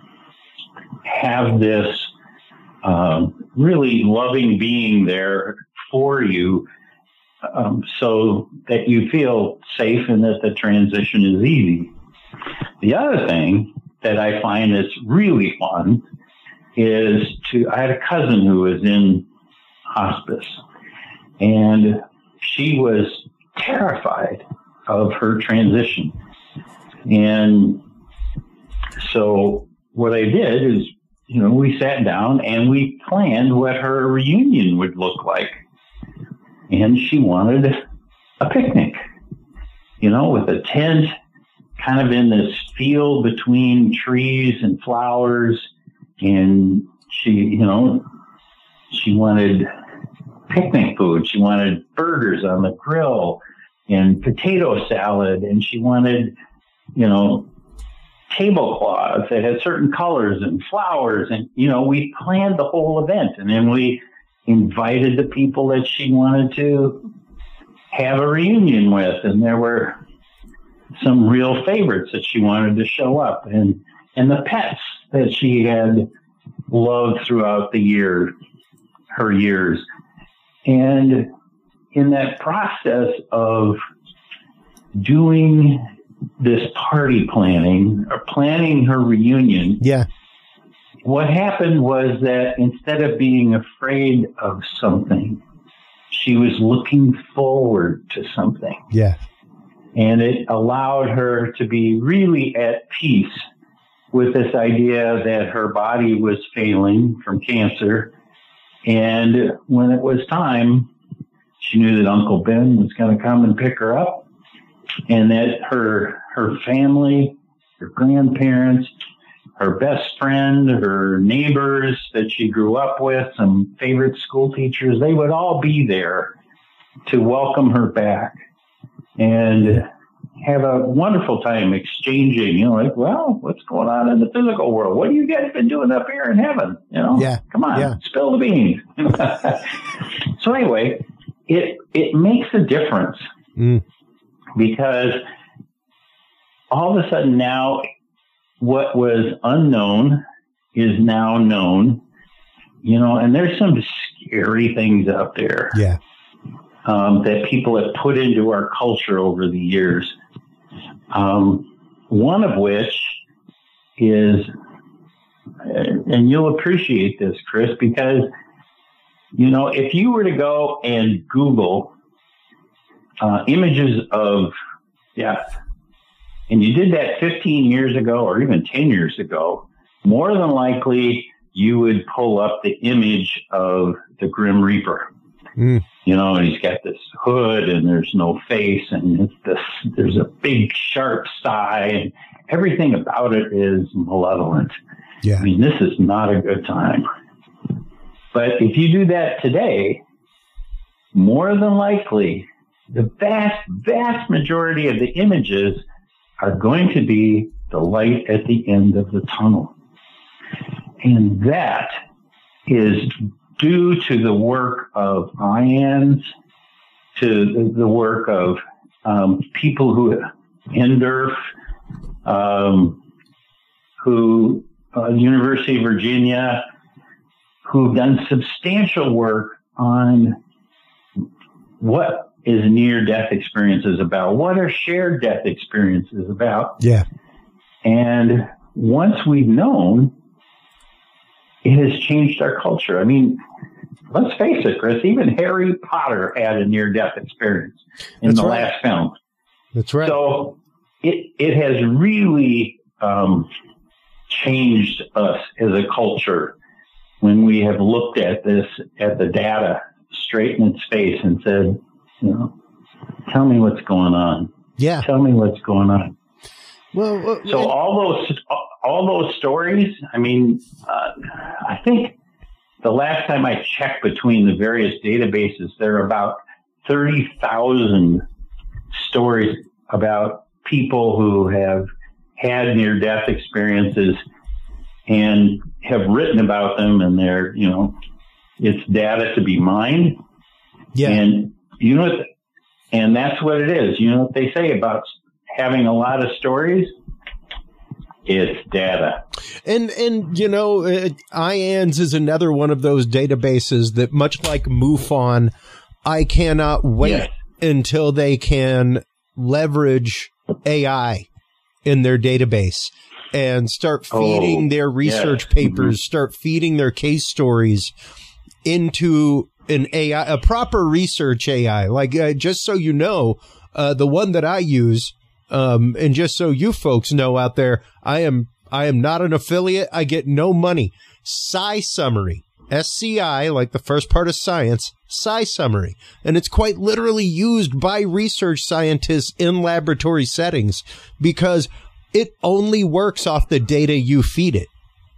have this um, really loving being there for you um, so that you feel safe and that the transition is easy. The other thing that I find that's really fun is to, I had a cousin who was in hospice, and she was terrified of her transition. And so what I did is, you know, we sat down and we planned what her reunion would look like. And she wanted a picnic, you know, with a tent, kind of in this field between trees and flowers. And she, you know, she wanted picnic food. She wanted burgers on the grill and potato salad. And she wanted, you know, tablecloths that had certain colors and flowers. And, you know, we planned the whole event. And then we invited the people that she wanted to have a reunion with. And there were some real favorites that she wanted to show up, and, and the pets that she had loved throughout the year, her years. And in that process of doing this party planning or planning her reunion, yeah, what happened was that instead of being afraid of something, she was looking forward to something. Yeah. And it allowed her to be really at peace with this idea that her body was failing from cancer. And when it was time, she knew that Uncle Ben was going to come and pick her up, and that her her family, her grandparents, her best friend, her neighbors that she grew up with, some favorite school teachers, they would all be there to welcome her back and have a wonderful time exchanging, you know, like, well, what's going on in the physical world? What have you guys been doing up here in heaven? You know, yeah. Come on, yeah. spill the beans. So anyway, it, it makes a difference mm. because all of a sudden now what was unknown is now known. you know, and there's some scary things out there. Yeah. Um, that people have put into our culture over the years. Um, one of which is, and you'll appreciate this, Chris, because, you know, if you were to go and Google uh, images of death, and you did that fifteen years ago or even ten years ago, more than likely you would pull up the image of the Grim Reaper. Mm. You know, and he's got this hood and there's no face and it's this, there's a big sharp sigh and everything about it is malevolent. Yeah. I mean, this is not a good time. But if you do that today, more than likely, the vast, vast majority of the images are going to be the light at the end of the tunnel. And that is due to the work of I A Ns, to the work of um, people who, N D E R F, um, who, uh, University of Virginia, who've done substantial work on what is near-death experiences about, what are shared death experiences about. Yeah. And once we've known, it has changed our culture. I mean, let's face it, Chris, even Harry Potter had a near-death experience in That's the right. last film. That's right. So it, it has really um, changed us as a culture when we have looked at this, at the data straight in its face and said, you know, tell me what's going on. Yeah. Tell me what's going on. Well, well so and- all those, all those stories, I mean, uh, I think the last time I checked between the various databases, there are about thirty thousand stories about people who have had near-death experiences and have written about them, and they're, you know, it's data to be mined. Yeah. And you know, what, and that's what it is. You know what they say about having a lot of stories? It's data. And, and you know, uh, I A Ns is another one of those databases that, much like MUFON, I cannot wait yes. until they can leverage A I in their database and start feeding oh, their research yes. papers, mm-hmm. start feeding their case stories into an A I, a proper research A I. Like, uh, just so you know, uh, the one that I use, um, and just so you folks know out there, I am, I am not an affiliate. I get no money. SciSummary, S C I, like the first part of science, SciSummary. And it's quite literally used by research scientists in laboratory settings because it only works off the data you feed it.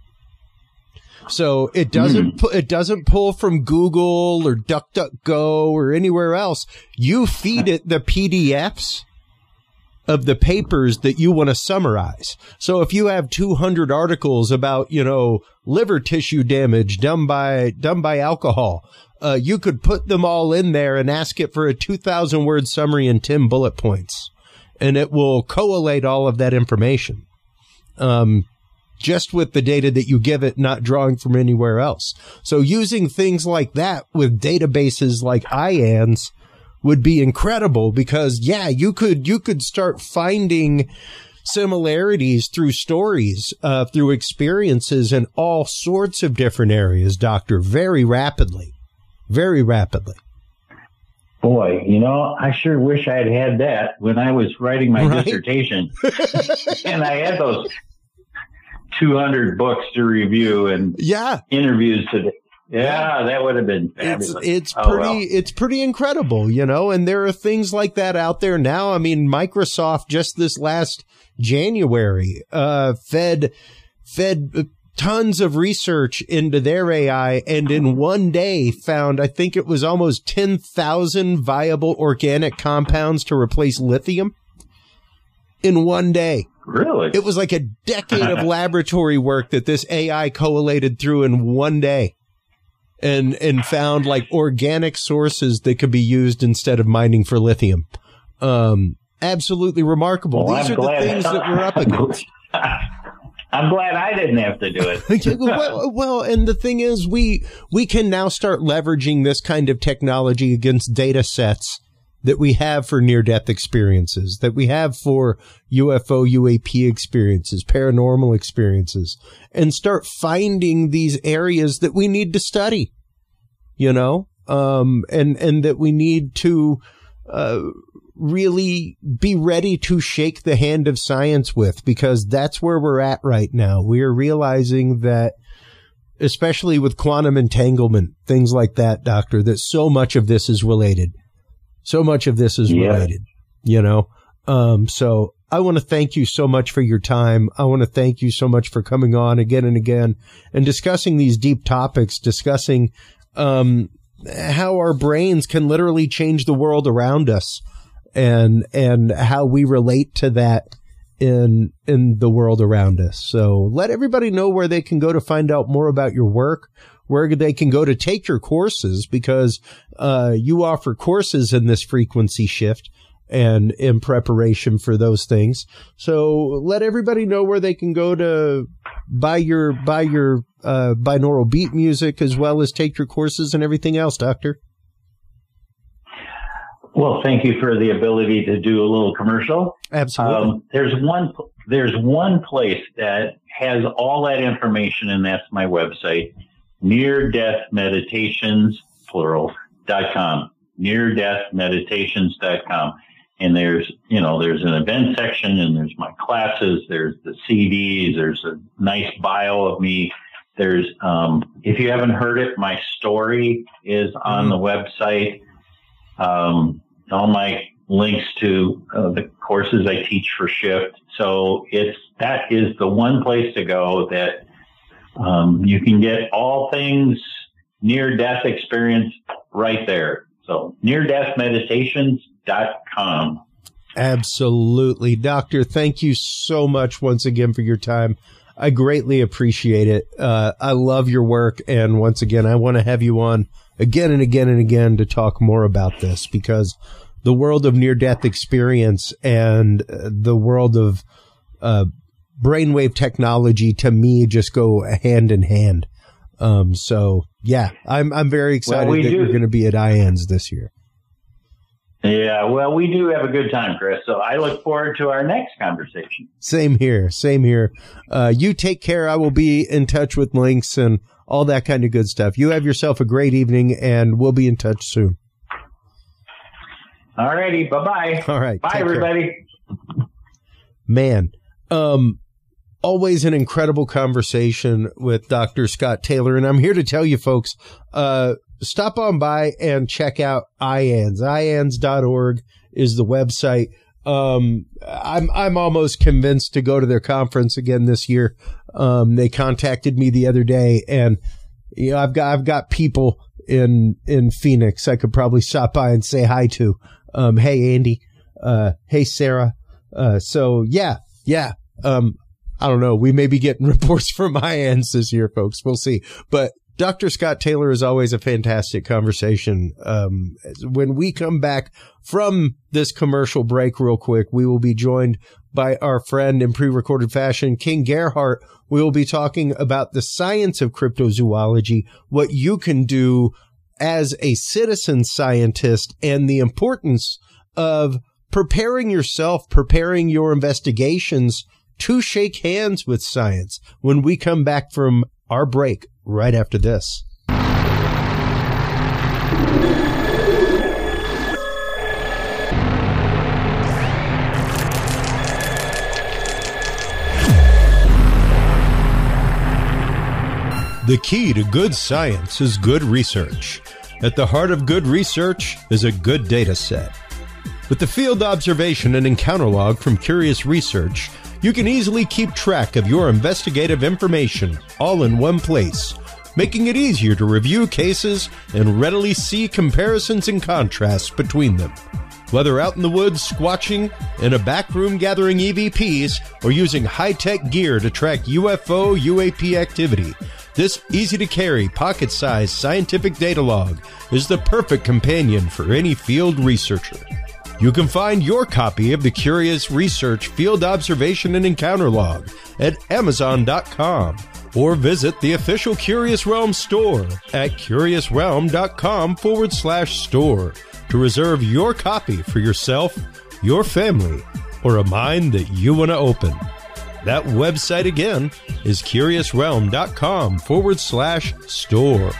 So it doesn't, mm. it doesn't pull from Google or DuckDuckGo or anywhere else. You feed it the P D Fs of the papers that you want to summarize. So if you have two hundred articles about, you know, liver tissue damage done by, done by alcohol, uh, you could put them all in there and ask it for a two thousand word summary in ten bullet points, and it will collate all of that information. Um, just with the data that you give it, not drawing from anywhere else. So using things like that with databases like I A Ns would be incredible because, yeah, you could, you could start finding similarities through stories, uh, through experiences in all sorts of different areas, Doctor, very rapidly, very rapidly. Boy, you know, I sure wish I had had that when I was writing my right? dissertation. And I had those two hundred books to review and yeah. interviews to do. Yeah, that would have been fabulous. It's, it's oh, pretty, well. it's pretty incredible, you know, and there are things like that out there now. I mean, Microsoft just this last January, uh, fed, fed tons of research into their A I and in one day found, I think it was almost ten thousand viable organic compounds to replace lithium in one day. Really? It was like a decade of laboratory work that this A I collated through in one day and, and found like organic sources that could be used instead of mining for lithium. Um, absolutely remarkable. Well, These I'm are the things I, that we're up against. I'm glad I didn't have to do it. well, well, and the thing is, we we can now start leveraging this kind of technology against data sets that we have for near-death experiences, that we have for U F O, U A P experiences, paranormal experiences, and start finding these areas that we need to study, you know, um, and, and that we need to uh, really be ready to shake the hand of science with, because that's where we're at right now. We are realizing that, especially with quantum entanglement, things like that, Doctor, that so much of this is related. So much of this is yeah. related, you know? Um, so I want to thank you so much for your time. I want to thank you so much for coming on again and again and discussing these deep topics, discussing, um, how our brains can literally change the world around us and, and how we relate to that in, in the world around us. So let everybody know where they can go to find out more about your work, where they can go to take your courses, because uh, you offer courses in this frequency shift and in preparation for those things. So let everybody know where they can go to buy your buy your uh, binaural beat music, as well as take your courses and everything else, Doctor. Well, thank you for the ability to do a little commercial. Absolutely. Um, there's one there's one place that has all that information, and that's my website. Near Death Meditations, plural, dot com. Near Death Meditations dot com. And there's, you know, there's an event section, and there's my classes, there's the C Ds, there's a nice bio of me. There's, um, if you haven't heard it, my story is on the website. Um, all my links to uh, the courses I teach for Shift. So it's, that is the one place to go that Um, you can get all things near-death experience right there. So near death meditations dot com. Absolutely. Doctor, thank you so much once again for your time. I greatly appreciate it. Uh, I love your work. And once again, I want to have you on again and again and again to talk more about this, because the world of near-death experience and the world of uh brainwave technology, to me, just go hand in hand. Um, so yeah, I'm, I'm very excited well, we that do. You're going to be at I A N S this year. Yeah. Well, we do have a good time, Chris. So I look forward to our next conversation. Same here. Same here. Uh, you take care. I will be in touch with links and all that kind of good stuff. You have yourself a great evening, and we'll be in touch soon. All righty. Bye-bye. All right. Bye, everybody. Care. Man. Um, Always an incredible conversation with Doctor Scott Taylor. And I'm here to tell you folks, uh, stop on by and check out I A N S. I A N S dot org is the website. Um, I'm, I'm almost convinced to go to their conference again this year. Um, they contacted me the other day, and, you know, I've got, I've got people in, in Phoenix I could probably stop by and say hi to. Um, hey, Andy. Uh, hey, Sarah. Uh, so yeah, yeah. Um, I don't know. We may be getting reports from I A N S this year, folks. We'll see. But Doctor Scott Taylor is always a fantastic conversation. Um, when we come back from this commercial break real quick, we will be joined by our friend in pre-recorded fashion, King Gerhardt. We will be talking about the science of cryptozoology, what you can do as a citizen scientist, and the importance of preparing yourself, preparing your investigations to shake hands with science, when we come back from our break right after this. The key to good science is good research. At the heart of good research is a good data set. With the field observation and encounter log from Curious Research, you can easily keep track of your investigative information all in one place, making it easier to review cases and readily see comparisons and contrasts between them. Whether out in the woods squatching, in a back room gathering E V Ps, or using high-tech gear to track U F O, U A P activity, this easy-to-carry, pocket-sized scientific data log is the perfect companion for any field researcher. You can find your copy of the Curious Research Field Observation and Encounter Log at amazon dot com or visit the official Curious Realm store at curious realm dot com forward slash store to reserve your copy for yourself, your family, or a mind that you want to open. That website again is curious realm dot com forward slash store.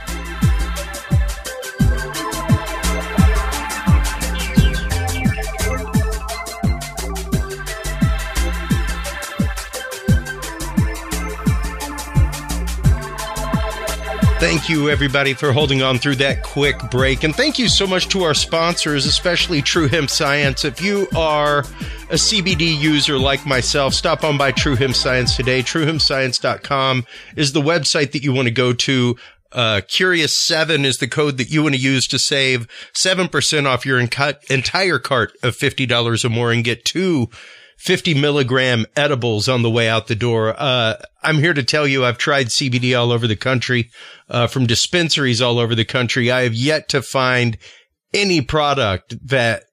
Thank you, everybody, for holding on through that quick break. And thank you so much to our sponsors, especially True Hemp Science. If you are a C B D user like myself, stop on by True Hemp Science today. true hemp science dot com is the website that you want to go to. Uh, Curious seven is the code that you want to use to save seven percent off your enc- entire cart of fifty dollars or more and get two fifty milligram edibles on the way out the door. Uh, I'm here to tell you I've tried C B D all over the country, uh, from dispensaries all over the country. I have yet to find any product that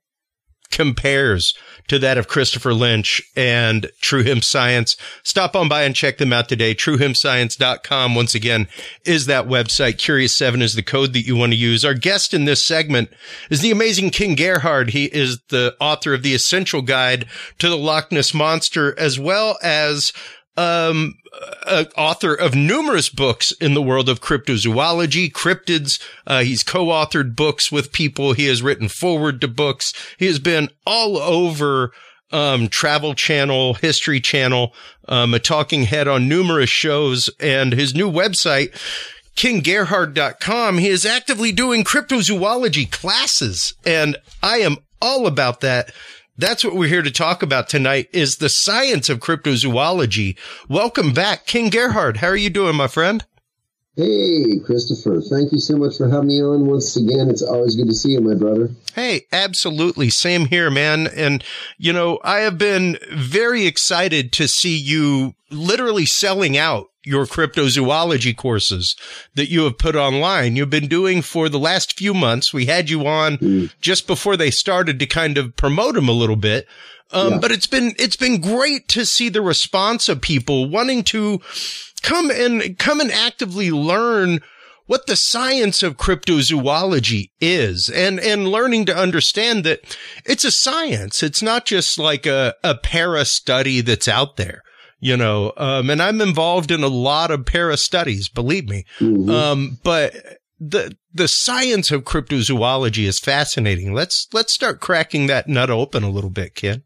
compares to that of Christopher Lynch and True Hemp Science. Stop on by and check them out today. true hemp science dot com, once again, is that website. Curious seven is the code that you want to use. Our guest in this segment is the amazing Ken Gerhard. He is the author of The Essential Guide to the Loch Ness Monster, as well as um uh, author of numerous books in the world of cryptozoology, cryptids. Uh, he's co-authored books with people. He has written forward to books. He has been all over um Travel Channel, History Channel, um, a talking head on numerous shows. And his new website, ken gerhard dot com, he is actively doing cryptozoology classes. And I am all about that. That's what we're here to talk about tonight, is the science of cryptozoology. Welcome back, Ken Gerhard. How are you doing, my friend? Hey, Christopher. Thank you so much for having me on once again. It's always good to see you, my brother. Hey, absolutely. Same here, man. And, you know, I have been very excited to see you literally selling out your cryptozoology courses that you have put online. You've been doing for the last few months. We had you on mm. just before they started to kind of promote them a little bit. Um, yeah. But it's been, it's been great to see the response of people wanting to come and come and actively learn what the science of cryptozoology is, and, and learning to understand that it's a science. It's not just like a, a para study that's out there. You know, um, and I'm involved in a lot of para studies, believe me. Mm-hmm. Um, but the, the science of cryptozoology is fascinating. Let's, let's start cracking that nut open a little bit, Ken.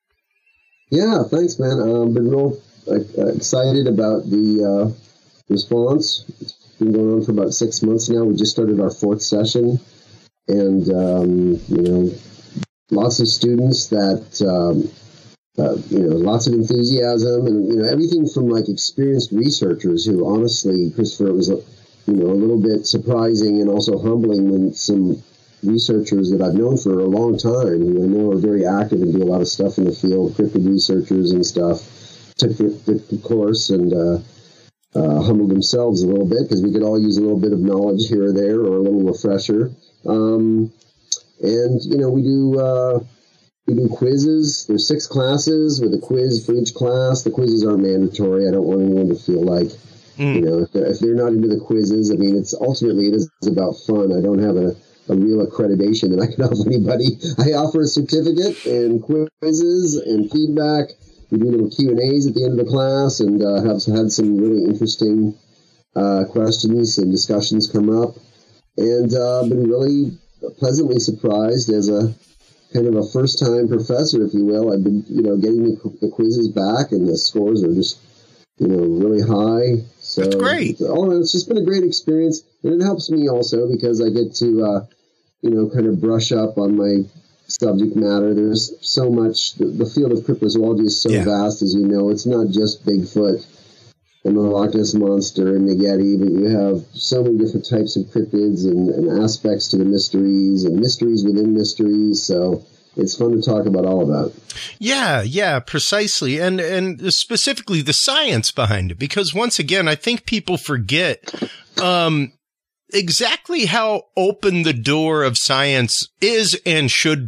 Yeah, thanks, man. I've um, been real uh, excited about the, uh, response. It's been going on for about six months now. We just started our fourth session, and, um, you know, lots of students that, um, Uh, you know, lots of enthusiasm, and, you know, everything from, like, experienced researchers who, honestly, Christopher, it was, you know, a little bit surprising and also humbling when some researchers that I've known for a long time, who I know are very active and do a lot of stuff in the field, cryptid researchers and stuff, took the, the course and uh, uh, humbled themselves a little bit, because we could all use a little bit of knowledge here or there, or a little refresher. Um, and, you know, we do... Uh, We do quizzes. There's six classes with a quiz for each class. The quizzes aren't mandatory. I don't want anyone to feel like, mm. you know, if they're, if they're not into the quizzes, I mean, it's ultimately it is about fun. I don't have a, a real accreditation that I can offer anybody. I offer a certificate and quizzes and feedback. We do little Q and A's at the end of the class, and uh, have had some really interesting uh, questions and discussions come up. And uh, been really pleasantly surprised as a kind of a first-time professor, if you will. I've been, you know, getting the, the quizzes back, and the scores are just, you know, really high. So that's great. It's, oh, it's just been a great experience, and it helps me also because I get to, uh, you know, kind of brush up on my subject matter. There's so much. The, the field of cryptozoology is so yeah. vast, as you know. It's not just Bigfoot and the Loch Ness Monster and the Yeti, but you have so many different types of cryptids and, and aspects to the mysteries and mysteries within mysteries. So it's fun to talk about all of that. Yeah, yeah, precisely. And, and specifically the science behind it, because once again, I think people forget, um, exactly how open the door of science is and should be.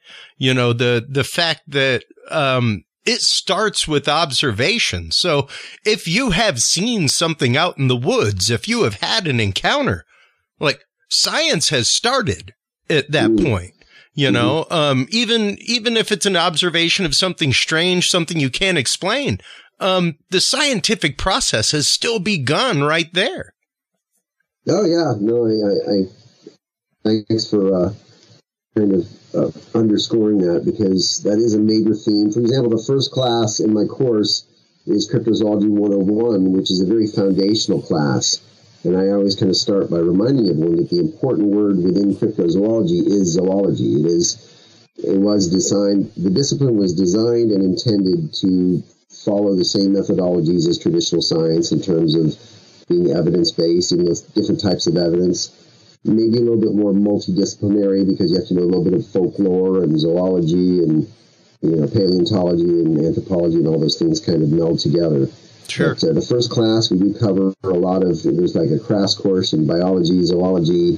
You know, the, the fact that, um, it starts with observation. So if you have seen something out in the woods, if you have had an encounter, like science has started at that mm. point, you mm-hmm. know, um, even, even if it's an observation of something strange, something you can't explain, um, the scientific process has still begun right there. Oh yeah. No, I, I thanks for, uh, kind of uh, underscoring that, because that is a major theme. For example, the first class in my course is Cryptozoology one oh one, which is a very foundational class. And I always kind of start by reminding everyone that the important word within cryptozoology is zoology. It is, it was designed, the discipline was designed and intended to follow the same methodologies as traditional science in terms of being evidence-based, even with different types of evidence. Maybe a little bit more multidisciplinary, because you have to know a little bit of folklore and zoology and, you know, paleontology and anthropology, and all those things kind of meld together. Sure. But, uh, the first class, we do cover a lot of, there's like a crash course in biology, zoology,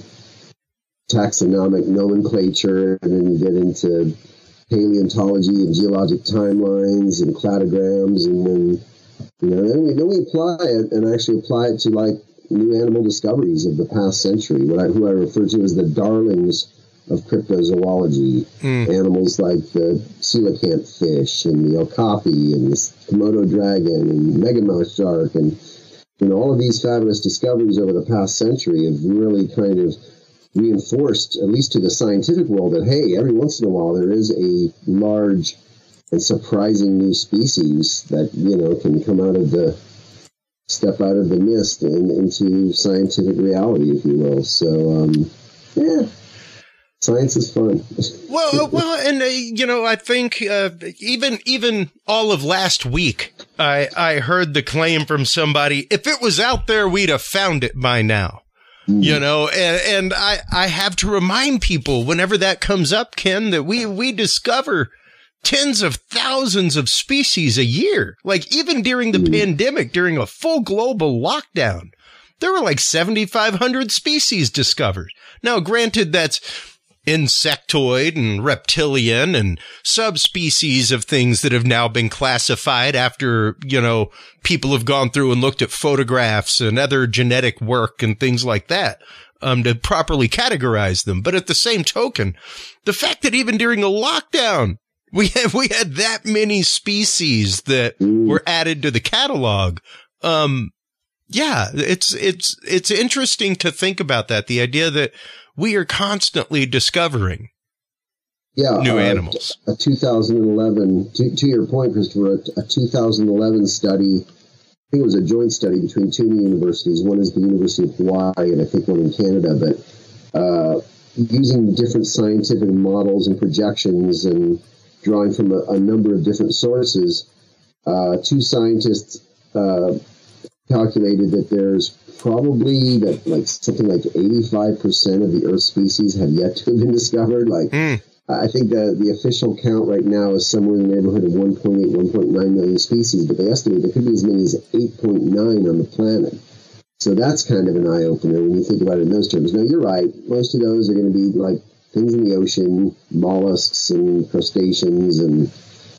taxonomic nomenclature, and then you get into paleontology and geologic timelines and cladograms, and then, you know, then we, then we apply it and actually apply it to like new animal discoveries of the past century, what I, who I refer to as the darlings of cryptozoology. Mm. Animals like the coelacanth fish and the okapi and the Komodo dragon and megamouth shark, and you know, all of these fabulous discoveries over the past century have really kind of reinforced, at least to the scientific world, that hey, every once in a while there is a large and surprising new species that, you know, can come out of the step out of the mist and into scientific reality, if you will. So, um, yeah, science is fun. well, well, and uh, you know, I think uh, even even all of last week, I I heard the claim from somebody: if it was out there, we'd have found it by now. Mm. You know, and, and I I have to remind people whenever that comes up, Ken, that we we discover tens of thousands of species a year. Like even during the mm. pandemic, during a full global lockdown, there were like seventy-five hundred species discovered. Now, granted, that's insectoid and reptilian and subspecies of things that have now been classified after, you know, people have gone through and looked at photographs and other genetic work and things like that, um, to properly categorize them. But at the same token, the fact that even during the lockdown, We had, we had that many species that mm. were added to the catalog. Um, yeah, it's, it's, it's interesting to think about that. The idea that we are constantly discovering yeah, new uh, animals. A two thousand eleven, to, to your point, Christopher, a, a two thousand eleven study, I think it was a joint study between two universities. One is the University of Hawaii and I think one in Canada, but, uh, using different scientific models and projections and drawing from a, a number of different sources, uh, two scientists uh, calculated that there's probably that like something like eighty-five percent of the Earth species have yet to have been discovered. Like, mm. I think the the official count right now is somewhere in the neighborhood of one point eight, one point nine million species, but they estimate there could be as many as eight point nine on the planet. So that's kind of an eye opener when you think about it in those terms. Now, you're right; most of those are going to be like things in the ocean, mollusks and crustaceans and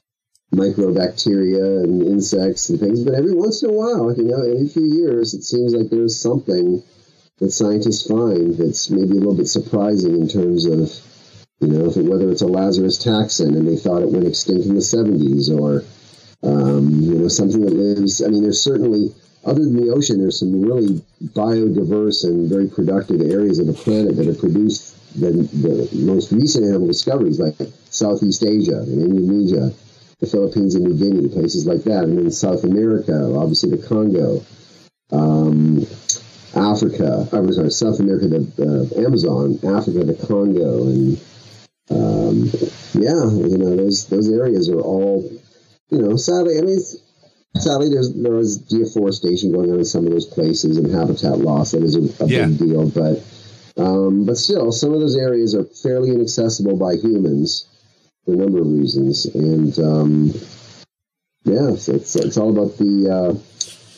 microbacteria and insects and things. But every once in a while, you know, every few years, it seems like there's something that scientists find that's maybe a little bit surprising in terms of, you know, if it, whether it's a Lazarus taxon and they thought it went extinct in the seventies, or, um, you know, something that lives. I mean, there's certainly, other than the ocean, there's some really biodiverse and very productive areas of the planet that have produced The, the most recent animal discoveries, like Southeast Asia and Indonesia, the Philippines and New Guinea, places like that. And then South America, obviously the Congo, um, Africa, I'm sorry, South America, the uh, Amazon, Africa, the Congo, and um, yeah, you know, those those areas are all, you know, sadly, I mean, it's, sadly, there's there is deforestation going on in some of those places and habitat loss. That is a, a yeah. big deal, but. Um, but still, some of those areas are fairly inaccessible by humans for a number of reasons. And, um, yeah, it's, it's, it's all about the, uh,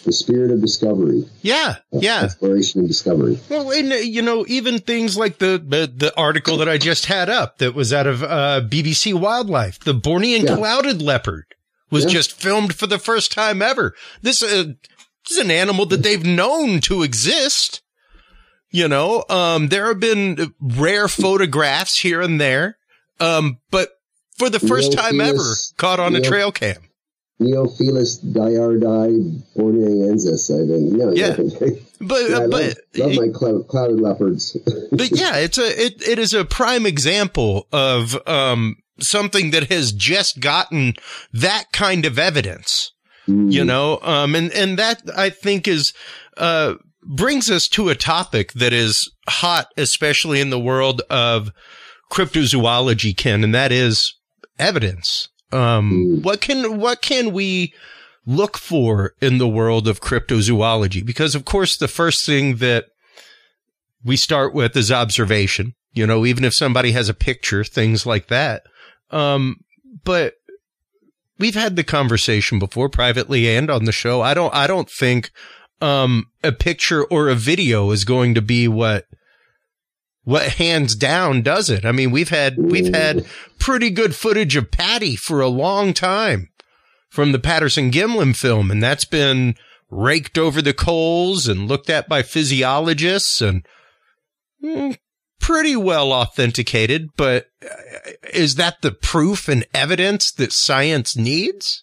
the spirit of discovery. Yeah, uh, yeah. Exploration and discovery. Well, and, uh, you know, even things like the, the, the article that I just had up that was out of uh, B B C Wildlife, the Bornean yeah. clouded leopard was yeah. just filmed for the first time ever. This, uh, this is an animal that they've known to exist. You know, um, there have been rare photographs here and there, um, but for the first Neophilis, time ever, caught on Neo, a trail cam. Neophilis diardi borneaensis, I think. No, yeah, yeah. but yeah, I but love, love my cloud, clouded leopards. But yeah, it's a it it is a prime example of um something that has just gotten that kind of evidence. Mm. You know, um, and and that I think is uh. brings us to a topic that is hot, especially in the world of cryptozoology, Ken, and that is evidence. Um, mm. what can, what can we look for in the world of cryptozoology? Because of course, the first thing that we start with is observation, you know, even if somebody has a picture, things like that. Um, but we've had the conversation before privately and on the show. I don't, I don't think Um, a picture or a video is going to be what, what hands down does it. I mean, we've had, we've had pretty good footage of Patty for a long time from the Patterson-Gimlin film, and that's been raked over the coals and looked at by physiologists and mm, pretty well authenticated. But is that the proof and evidence that science needs?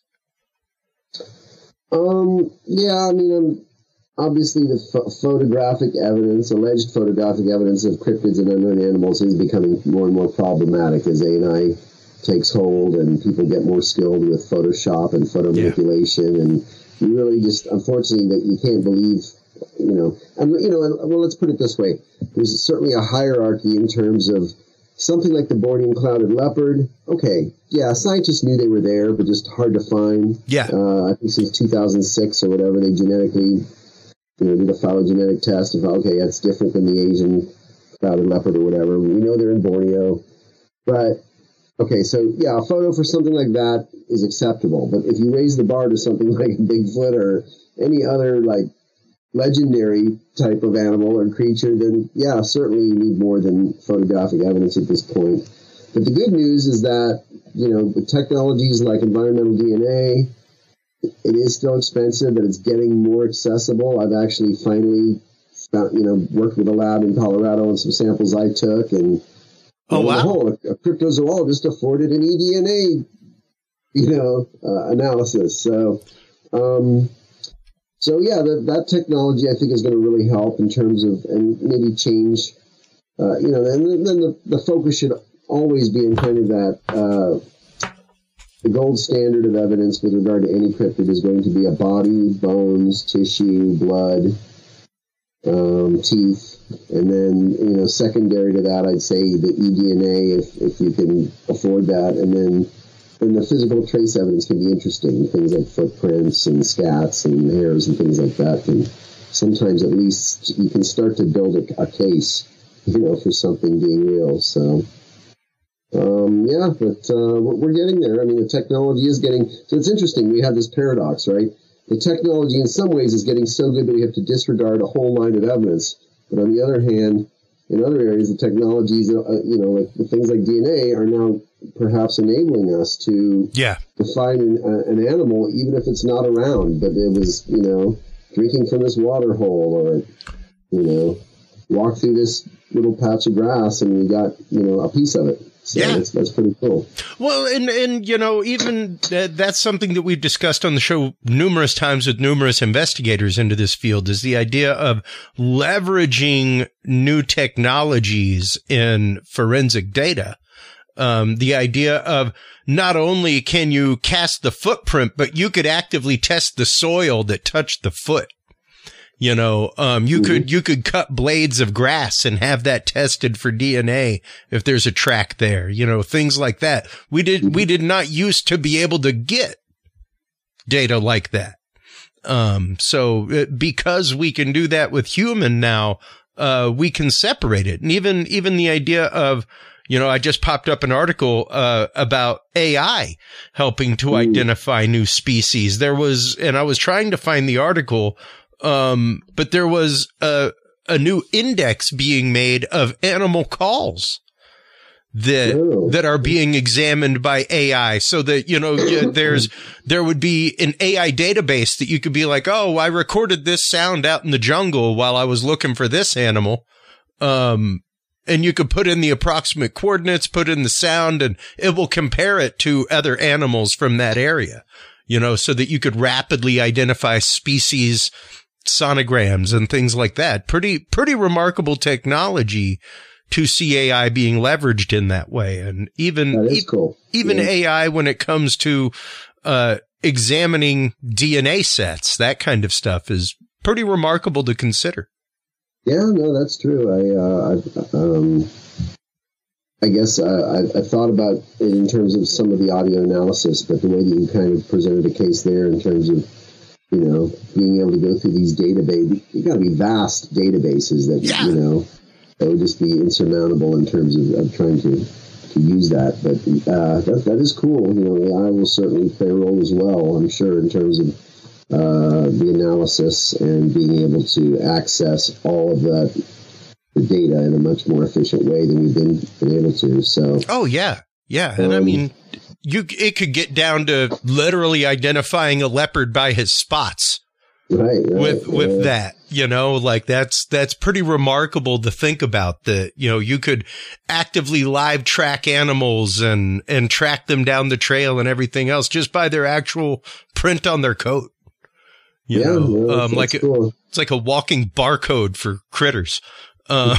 Um, yeah, I mean, I'm, Obviously, the ph- photographic evidence, alleged photographic evidence of cryptids and unknown animals is becoming more and more problematic as A I takes hold and people get more skilled with Photoshop and photo yeah. manipulation. And you really just, unfortunately, that you can't believe, you know, and, you know, well, let's put it this way. There's certainly a hierarchy in terms of something like the Bornean clouded leopard. Okay, yeah, scientists knew they were there, but just hard to find. Yeah. Uh, I think since two thousand six or whatever, they genetically... You know, did a phylogenetic test and thought, okay, that's different than the Asian clouded leopard or whatever. We know they're in Borneo. But, okay, so, yeah, a photo for something like that is acceptable. But if you raise the bar to something like Bigfoot or any other, like, legendary type of animal or creature, then, yeah, certainly you need more than photographic evidence at this point. But the good news is that, you know, the technologies like environmental D N A, it is still expensive, but it's getting more accessible. I've actually finally found, you know, worked with a lab in Colorado on some samples I took, and oh wow, whole, a, a cryptozoologist afforded an eDNA, you know, uh, analysis. So, um, so yeah, that that technology I think is going to really help in terms of and maybe change, uh, you know, and then the the focus should always be in kind of that. Uh, The gold standard of evidence with regard to any cryptid is going to be a body, bones, tissue, blood, um, teeth, and then, you know, secondary to that, I'd say the eDNA, if, if you can afford that, and then, then the physical trace evidence can be interesting, things like footprints and scats and hairs and things like that. And sometimes at least you can start to build a, a case, you know, for something being real. So. Um, yeah, but uh, we're getting there. I mean, the technology is getting... So it's interesting. We have this paradox, right? The technology in some ways is getting so good that we have to disregard a whole line of evidence. But on the other hand, in other areas, the technologies, uh, you know, like the things like D N A are now perhaps enabling us to yeah. define an, uh, an animal, even if it's not around. But it was, you know, drinking from this water hole or, you know, walk through this little patch of grass and we got, you know, a piece of it. So yeah, that's, that's pretty cool. Well, and, and, you know, even uh, that's something that we've discussed on the show numerous times with numerous investigators into this field is the idea of leveraging new technologies in forensic data. Um, the idea of not only can you cast the footprint, but you could actively test the soil that touched the foot. You know, um, you mm-hmm. could, you could cut blades of grass and have that tested for D N A if there's a track there, you know, things like that. We did, mm-hmm. we did not used to be able to get data like that. Um, so it, because we can do that with human now, uh, we can separate it. And even, even the idea of, You know, I just popped up an article uh, about A I helping to Ooh. identify new species. There was, and I was trying to find the article, um, but there was a, a new index being made of animal calls that Ooh. that are being examined by A I, so that, you know, there's there would be an A I database that you could be like, oh, I recorded this sound out in the jungle while I was looking for this animal. Um, And you could put in the approximate coordinates, put in the sound, and it will compare it to other animals from that area, you know, so that you could rapidly identify species sonograms and things like that. Pretty, pretty remarkable technology to see A I being leveraged in that way. And even, that is cool. even yeah. A I when it comes to, uh, examining D N A sets, that kind of stuff is pretty remarkable to consider. Yeah, no, that's true. I, uh, I, um, I guess uh, I, I thought about it in terms of some of the audio analysis, but the way that you kind of presented a case there in terms of, you know, being able to go through these databases, you got to be vast databases that, yeah. you know, that would just be insurmountable in terms of, of trying to, to use that. But uh, that, that is cool. You know, A I will certainly play a role as well, I'm sure, in terms of Uh, the analysis and being able to access all of the, the data in a much more efficient way than we've been, been able to. So, oh yeah, yeah, and um, I mean, you it could get down to literally identifying a leopard by his spots. Right, right with with yeah. that, you know, like that's that's pretty remarkable to think about. That, you know, you could actively live track animals and and track them down the trail and everything else just by their actual print on their coat. You yeah, know, yeah, um, like cool. a, it's like a walking barcode for critters. Uh,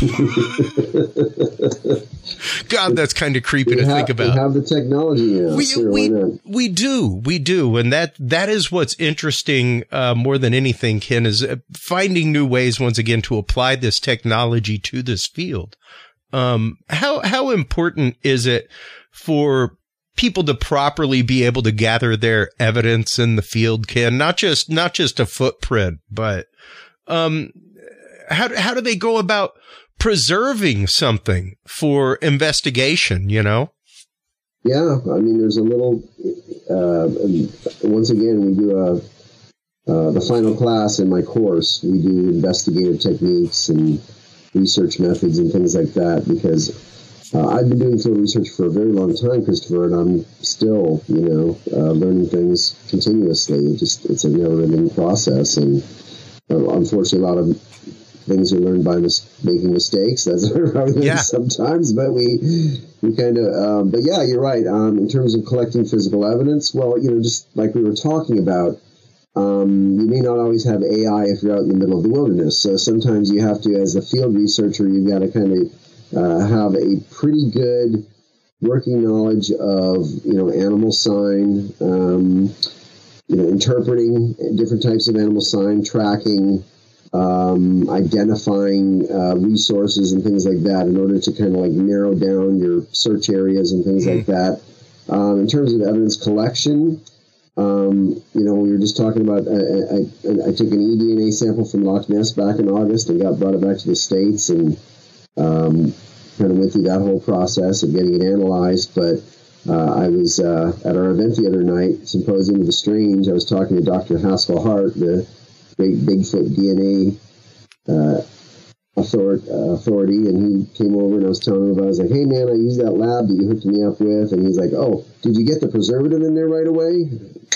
God, that's kind of creepy we to have, think about. We have the technology now. We, sure, we, we do, we do. And that, that is what's interesting, uh, more than anything, Ken, is finding new ways, once again, to apply this technology to this field. Um, how, how important is it for people to properly be able to gather their evidence in the field, Ken? Not just, not just a footprint, but, um, how, how do they go about preserving something for investigation, you know? Yeah. I mean, there's a little, uh, once again, we do a, uh, the final class in my course, we do investigative techniques and research methods and things like that, because Uh, I've been doing field research for a very long time, Christopher, and I'm still, you know, uh, learning things continuously. It just, it's a never-ending process, and uh, unfortunately, a lot of things are learned by mis- making mistakes. That's how we yeah. sometimes, but we we kind of, um, but yeah, you're right. Um, in terms of collecting physical evidence, well, you know, just like we were talking about, um, you may not always have A I if you're out in the middle of the wilderness. So sometimes you have to, as a field researcher, you've got to kind of Uh, have a pretty good working knowledge of, you know, animal sign, um, you know, interpreting different types of animal sign, tracking, um, identifying uh, resources and things like that in order to kind of like narrow down your search areas and things mm-hmm. like that. Um, in terms of evidence collection, um, you know, we were just talking about, I, I, I took an eDNA sample from Loch Ness back in August and got brought it back to the States, and Um, kind of went through that whole process of getting it analyzed. But uh, I was uh, at our event the other night, Symposium of the Strange. I was talking to Doctor Haskell Hart, the great Bigfoot D N A uh, author- uh, authority, and he came over and I was telling him about it. I was like, hey, man, I used that lab that you hooked me up with. And he's like, oh, did you get the preservative in there right away?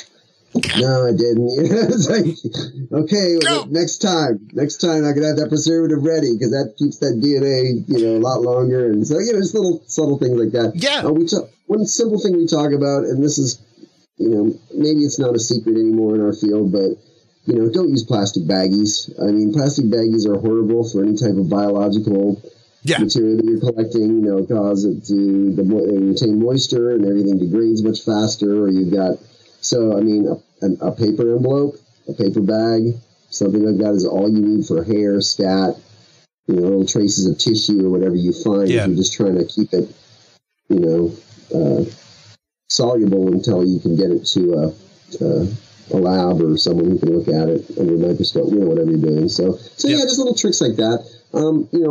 No, I didn't. It's like, okay, well, next time, next time I can have that preservative ready, because that keeps that D N A, you know, a lot longer. And so, you know, just little subtle things like that. Yeah. Uh, we talk, one simple thing we talk about, and this is, you know, maybe it's not a secret anymore in our field, but, you know, don't use plastic baggies. I mean, plastic baggies are horrible for any type of biological yeah. material that you're collecting. You know, cause it to the, they retain moisture and everything degrades much faster, or you've got. So, I mean, a, a paper envelope, a paper bag, something like that is all you need for hair, scat, you know, little traces of tissue or whatever you find. Yeah. If you're just trying to keep it, you know, uh, soluble until you can get it to a, a, a lab or someone who can look at it under a microscope, you know, whatever you're doing. So, so yep. yeah, just little tricks like that. Um, you know,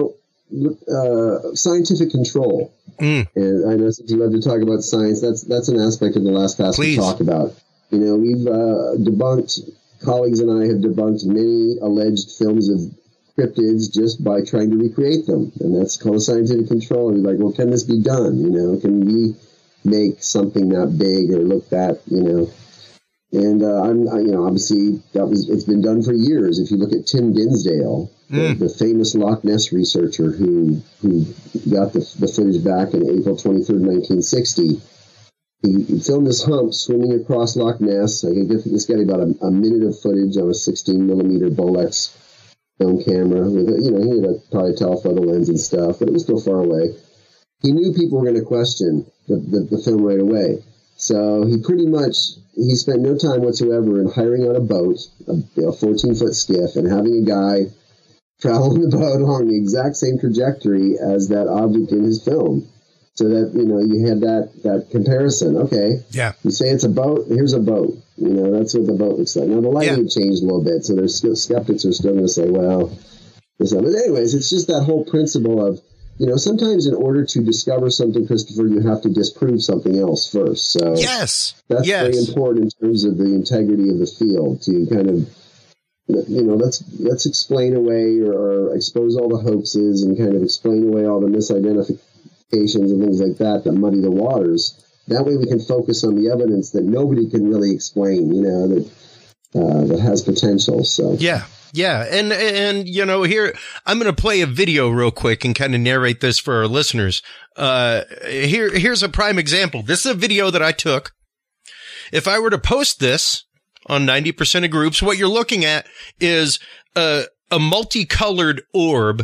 uh, scientific control. Mm. And I know since you love to talk about science, that's that's an aspect of the last pass we talk about. You know, we've uh, debunked, colleagues and I have debunked many alleged films of cryptids just by trying to recreate them. And that's called scientific control. And you're like, well, can this be done? You know, can we make something that big or look that, you know? And uh, I'm, I, you know, obviously that was it's been done for years. If you look at Tim Dinsdale, mm. the, the famous Loch Ness researcher who who got the, the footage back in April twenty-third, nineteen sixty, he, he filmed this hump swimming across Loch Ness. I think this got about a, a minute of footage on a sixteen millimeter Bolex film camera. With a, you know, he had a, probably a telephoto lens and stuff, but it was still far away. He knew people were going to question the, the, the film right away. So he pretty much, he spent no time whatsoever in hiring out a boat, a fourteen-foot skiff, and having a guy travel in the boat along the exact same trajectory as that object in his film. So that, you know, you had that, that comparison. Okay. Yeah. You say it's a boat, here's a boat. You know, that's what the boat looks like. Now, the lighting yeah. changed a little bit, so there's still, skeptics are still going to say, well, this, but anyways, it's just that whole principle of, you know, sometimes in order to discover something, Christopher, you have to disprove something else first. So yes, that's yes. very important in terms of the integrity of the field to kind of, you know, let's let's explain away or, or expose all the hoaxes and kind of explain away all the misidentifications and things like that that muddy the waters. That way we can focus on the evidence that nobody can really explain, you know, that uh, that has potential. So yeah. Yeah. And, and, you know, here, I'm going to play a video real quick and kind of narrate this for our listeners. Uh, here, here's a prime example. This is a video that I took. If I were to post this on ninety percent of groups, what you're looking at is a, a multicolored orb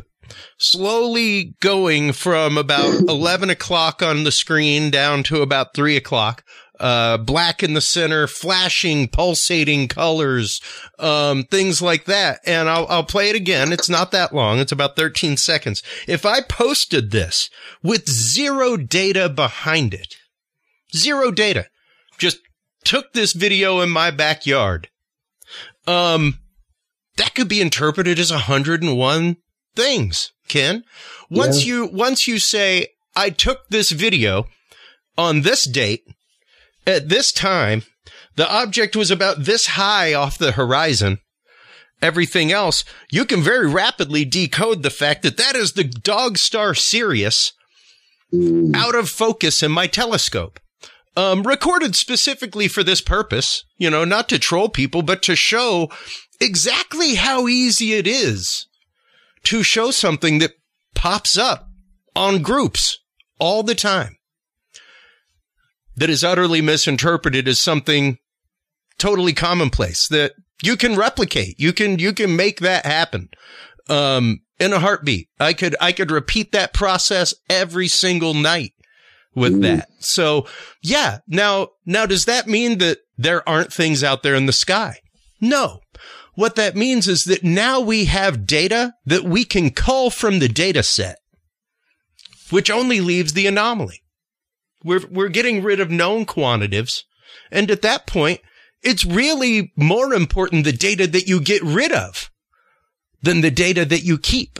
slowly going from about eleven o'clock on the screen down to about three o'clock. Uh, black in the center, flashing, pulsating colors, um, things like that. And I'll, I'll play it again. It's not that long. It's about thirteen seconds. If I posted this with zero data behind it, zero data, just took this video in my backyard, um, that could be interpreted as one hundred one things, Ken. Once yeah. you, once you say, I took this video on this date, at this time, the object was about this high off the horizon. Everything else, you can very rapidly decode the fact that that is the dog star Sirius out of focus in my telescope. Um, recorded specifically for this purpose, you know, not to troll people, but to show exactly how easy it is to show something that pops up on groups all the time that is utterly misinterpreted as something totally commonplace that you can replicate. You can, you can make that happen, um, in a heartbeat. I could, I could repeat that process every single night with mm. that. So yeah. Now, now, does that mean that there aren't things out there in the sky? No. What that means is that now we have data that we can cull from the data set, which only leaves the anomaly. We're, we're getting rid of known quantitatives. And at that point, it's really more important the data that you get rid of than the data that you keep.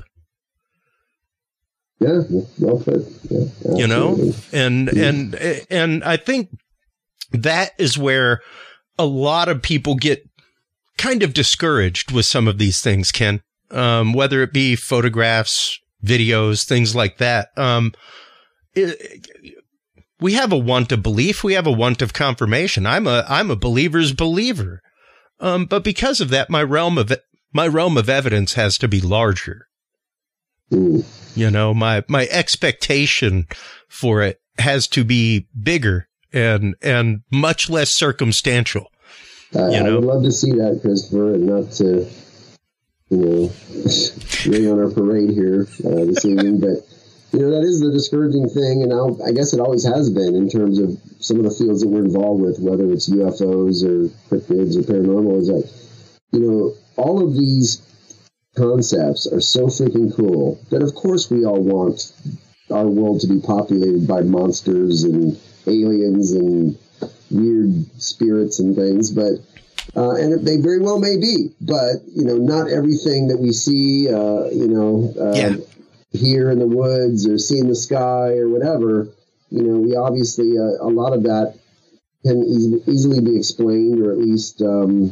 Yeah, well put. Yeah, you know, and, and, and I think that is where a lot of people get kind of discouraged with some of these things, Ken, um, whether it be photographs, videos, things like that. Um, it, We have a want of belief. We have a want of confirmation. I'm a, I'm a believer's believer. Um, but because of that, my realm of, my realm of evidence has to be larger. Mm. You know, my, my expectation for it has to be bigger and, and much less circumstantial. Uh, you know? I would love to see that, Christopher, and not to, you know, rain on our parade here uh, this evening, but you know, that is the discouraging thing, and I'll, I guess it always has been in terms of some of the fields that we're involved with, whether it's U F Os or cryptids or paranormal, is that, you know, all of these concepts are so freaking cool that, of course, we all want our world to be populated by monsters and aliens and weird spirits and things, but Uh, and they very well may be, but, you know, not everything that we see, uh, you know, uh, yeah. here in the woods or seeing the sky or whatever, you know, we obviously, uh, a lot of that can easily, easily be explained, or at least, um,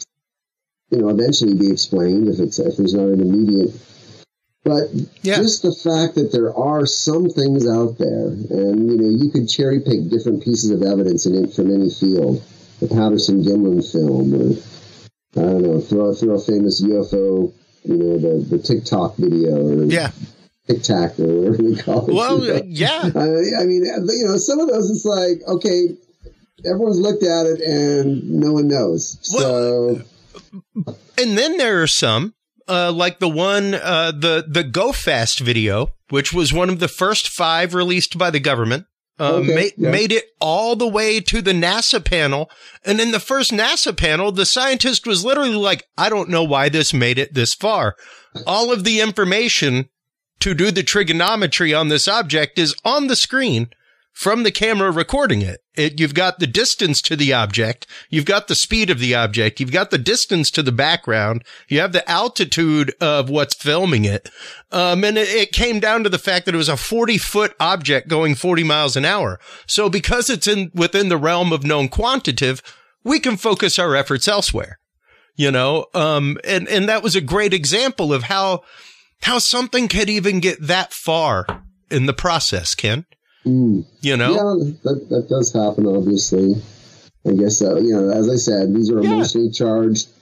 you know, eventually be explained if it's if there's not an immediate. But yeah. just the fact that there are some things out there, and, you know, you could cherry pick different pieces of evidence in it from any field. The Patterson-Gimlin film, or, I don't know, throw, throw a famous U F O, you know, the, the TikTok video, or yeah. Tic-Tac, or whatever they call it. Well, you know? yeah. I, I mean, you know, some of those, it's like, okay, everyone's looked at it and no one knows. Well, so, and then there are some, uh, like the one, uh, the, the Go Fast video, which was one of the first five released by the government, uh, okay, made, yeah. made it all the way to the NASA panel. And in the first NASA panel, the scientist was literally like, I don't know why this made it this far. All of the information to do the trigonometry on this object is on the screen from the camera recording it. It, you've got the distance to the object. You've got the speed of the object. You've got the distance to the background. You have the altitude of what's filming it. Um, and it, it came down to the fact that it was a forty foot object going forty miles an hour. So because it's in within the realm of known quantitative, we can focus our efforts elsewhere, you know? Um, and, and that was a great example of how, how something could even get that far in the process, Ken. Mm. You know, yeah, that that does happen. Obviously, I guess uh, you know. As I said, these are emotionally yeah. charged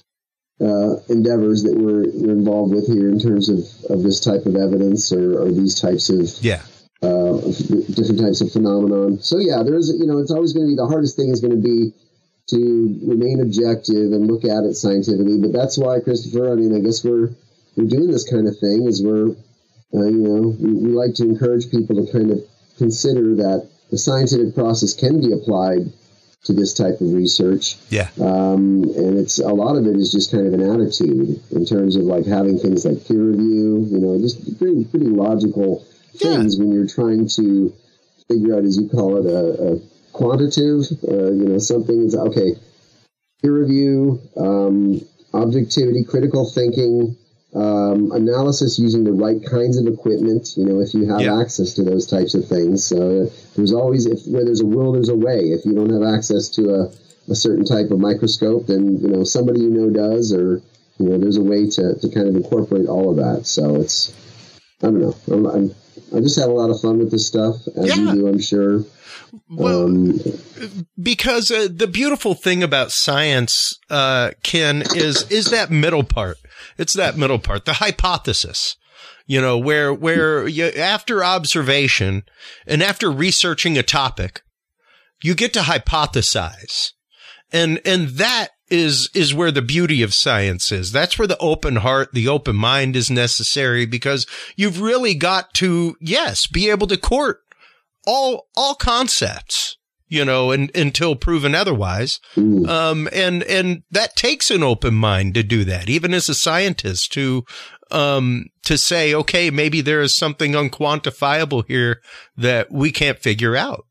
uh, endeavors that we're, we're involved with here in terms of, of this type of evidence, or, or these types of yeah uh, different types of phenomenon. So yeah, there's you know, it's always going to be the hardest thing is going to be to remain objective and look at it scientifically. But that's why, Christopher. I mean, I guess we're we're doing this kind of thing. Is we're uh, you know we, we like to encourage people to kind of consider that the scientific process can be applied to this type of research. Yeah. Um, and it's a lot of it is just kind of an attitude in terms of like having things like peer review, you know, just pretty, pretty logical things yeah. when you're trying to figure out, as you call it, a, a quantitative, uh, you know, something is okay. Peer review, um, objectivity, critical thinking, Um, analysis using the right kinds of equipment, you know, if you have yeah. access to those types of things. So there's always, if where there's a will, there's a way. If you don't have access to a, a certain type of microscope, then, you know, somebody you know does, or, you know, there's a way to, to kind of incorporate all of that. So it's, I don't know. I'm, I'm, I just have a lot of fun with this stuff, as yeah. you do, I'm sure. Well, um, because uh, the beautiful thing about science, uh, Ken, is is that middle part. It's that middle part, the hypothesis, you know, where where you, after observation and after researching a topic, you get to hypothesize, and and that is is where the beauty of science is. That's where the open heart, the open mind is necessary, because you've really got to, yes, be able to court all all concepts, you know, and, until proven otherwise. Mm. Um, and and that takes an open mind to do that, even as a scientist, to um to say, okay, maybe there is something unquantifiable here that we can't figure out.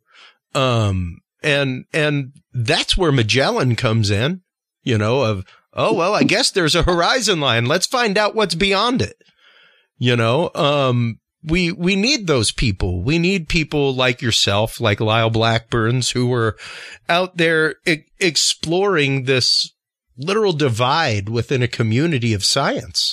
Um, and and that's where Magellan comes in, you know, of, oh, well, I guess there's a horizon line. Let's find out what's beyond it. You know, um, we, we need those people. We need people like yourself, like Lyle Blackburns, who were out there e- exploring this literal divide within a community of science.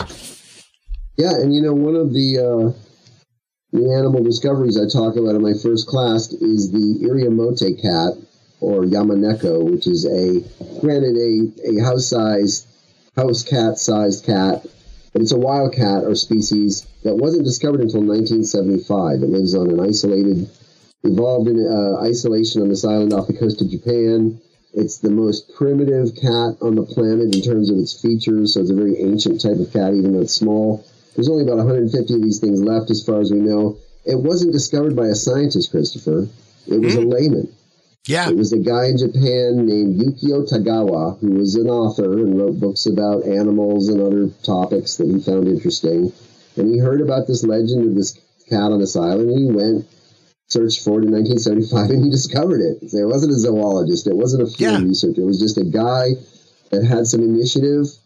Yeah. And, you know, one of the, uh, the animal discoveries I talk about in my first class is the Iriomote cat, or Yamaneko, which is a, granted, a, a house-sized, house cat-sized cat, but it's a wild cat or species that wasn't discovered until nineteen seventy-five. It lives on an isolated, evolved in uh, isolation on this island off the coast of Japan. It's the most primitive cat on the planet in terms of its features, so it's a very ancient type of cat, even though it's small. There's only about one hundred fifty of these things left, as far as we know. It wasn't discovered by a scientist, Christopher. It was mm. a layman. Yeah. It was a guy in Japan named Yukio Tagawa, who was an author and wrote books about animals and other topics that he found interesting. And he heard about this legend of this cat on this island, and he went, searched for it in nineteen seventy-five, and he discovered it. So it wasn't a zoologist. It wasn't a field yeah. researcher. It was just a guy that had some initiative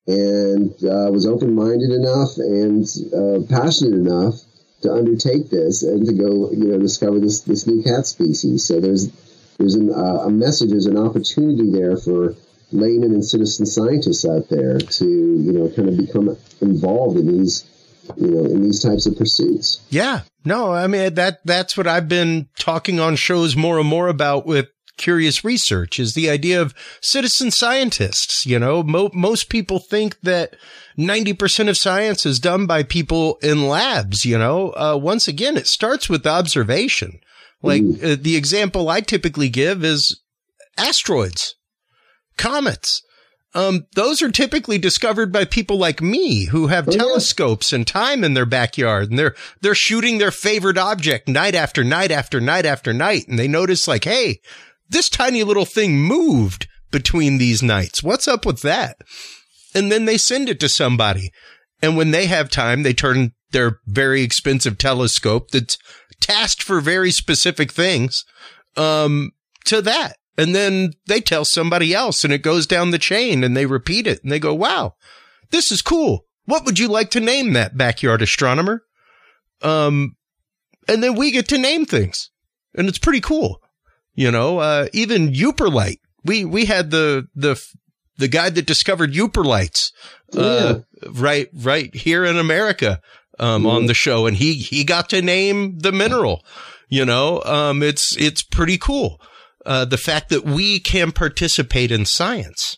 and uh, was open-minded enough and uh, passionate enough to undertake this and to go, you know, discover this this new cat species. So there's there's an, uh, a message, there's an opportunity there for laymen and citizen scientists out there to, you know, kind of become involved in these, you know, in these types of pursuits. Yeah, no, I mean, that that's what I've been talking on shows more and more about with Curious Research, is the idea of citizen scientists. You know, mo- most people think that ninety percent of science is done by people in labs. You know, uh, once again, it starts with observation. Like mm. uh, the example I typically give is asteroids, comets. Um, those are typically discovered by people like me who have oh, telescopes yeah. and time in their backyard, and they're, they're shooting their favorite object night after night after night after night. And they notice like, hey, this tiny little thing moved between these nights. What's up with that? And then they send it to somebody. And when they have time, they turn their very expensive telescope that's tasked for very specific things, um, to that. And then they tell somebody else, and it goes down the chain, and they repeat it, and they go, wow, this is cool. What would you like to name that, backyard astronomer? Um, and then we get to name things, and it's pretty cool. You know, uh, even Uperlite. We, we had the, the, the guy that discovered Uperlites, uh, yeah. right, right here in America, um, yeah. on the show. And he, he got to name the mineral, you know, um, it's, it's pretty cool. Uh, the fact that we can participate in science.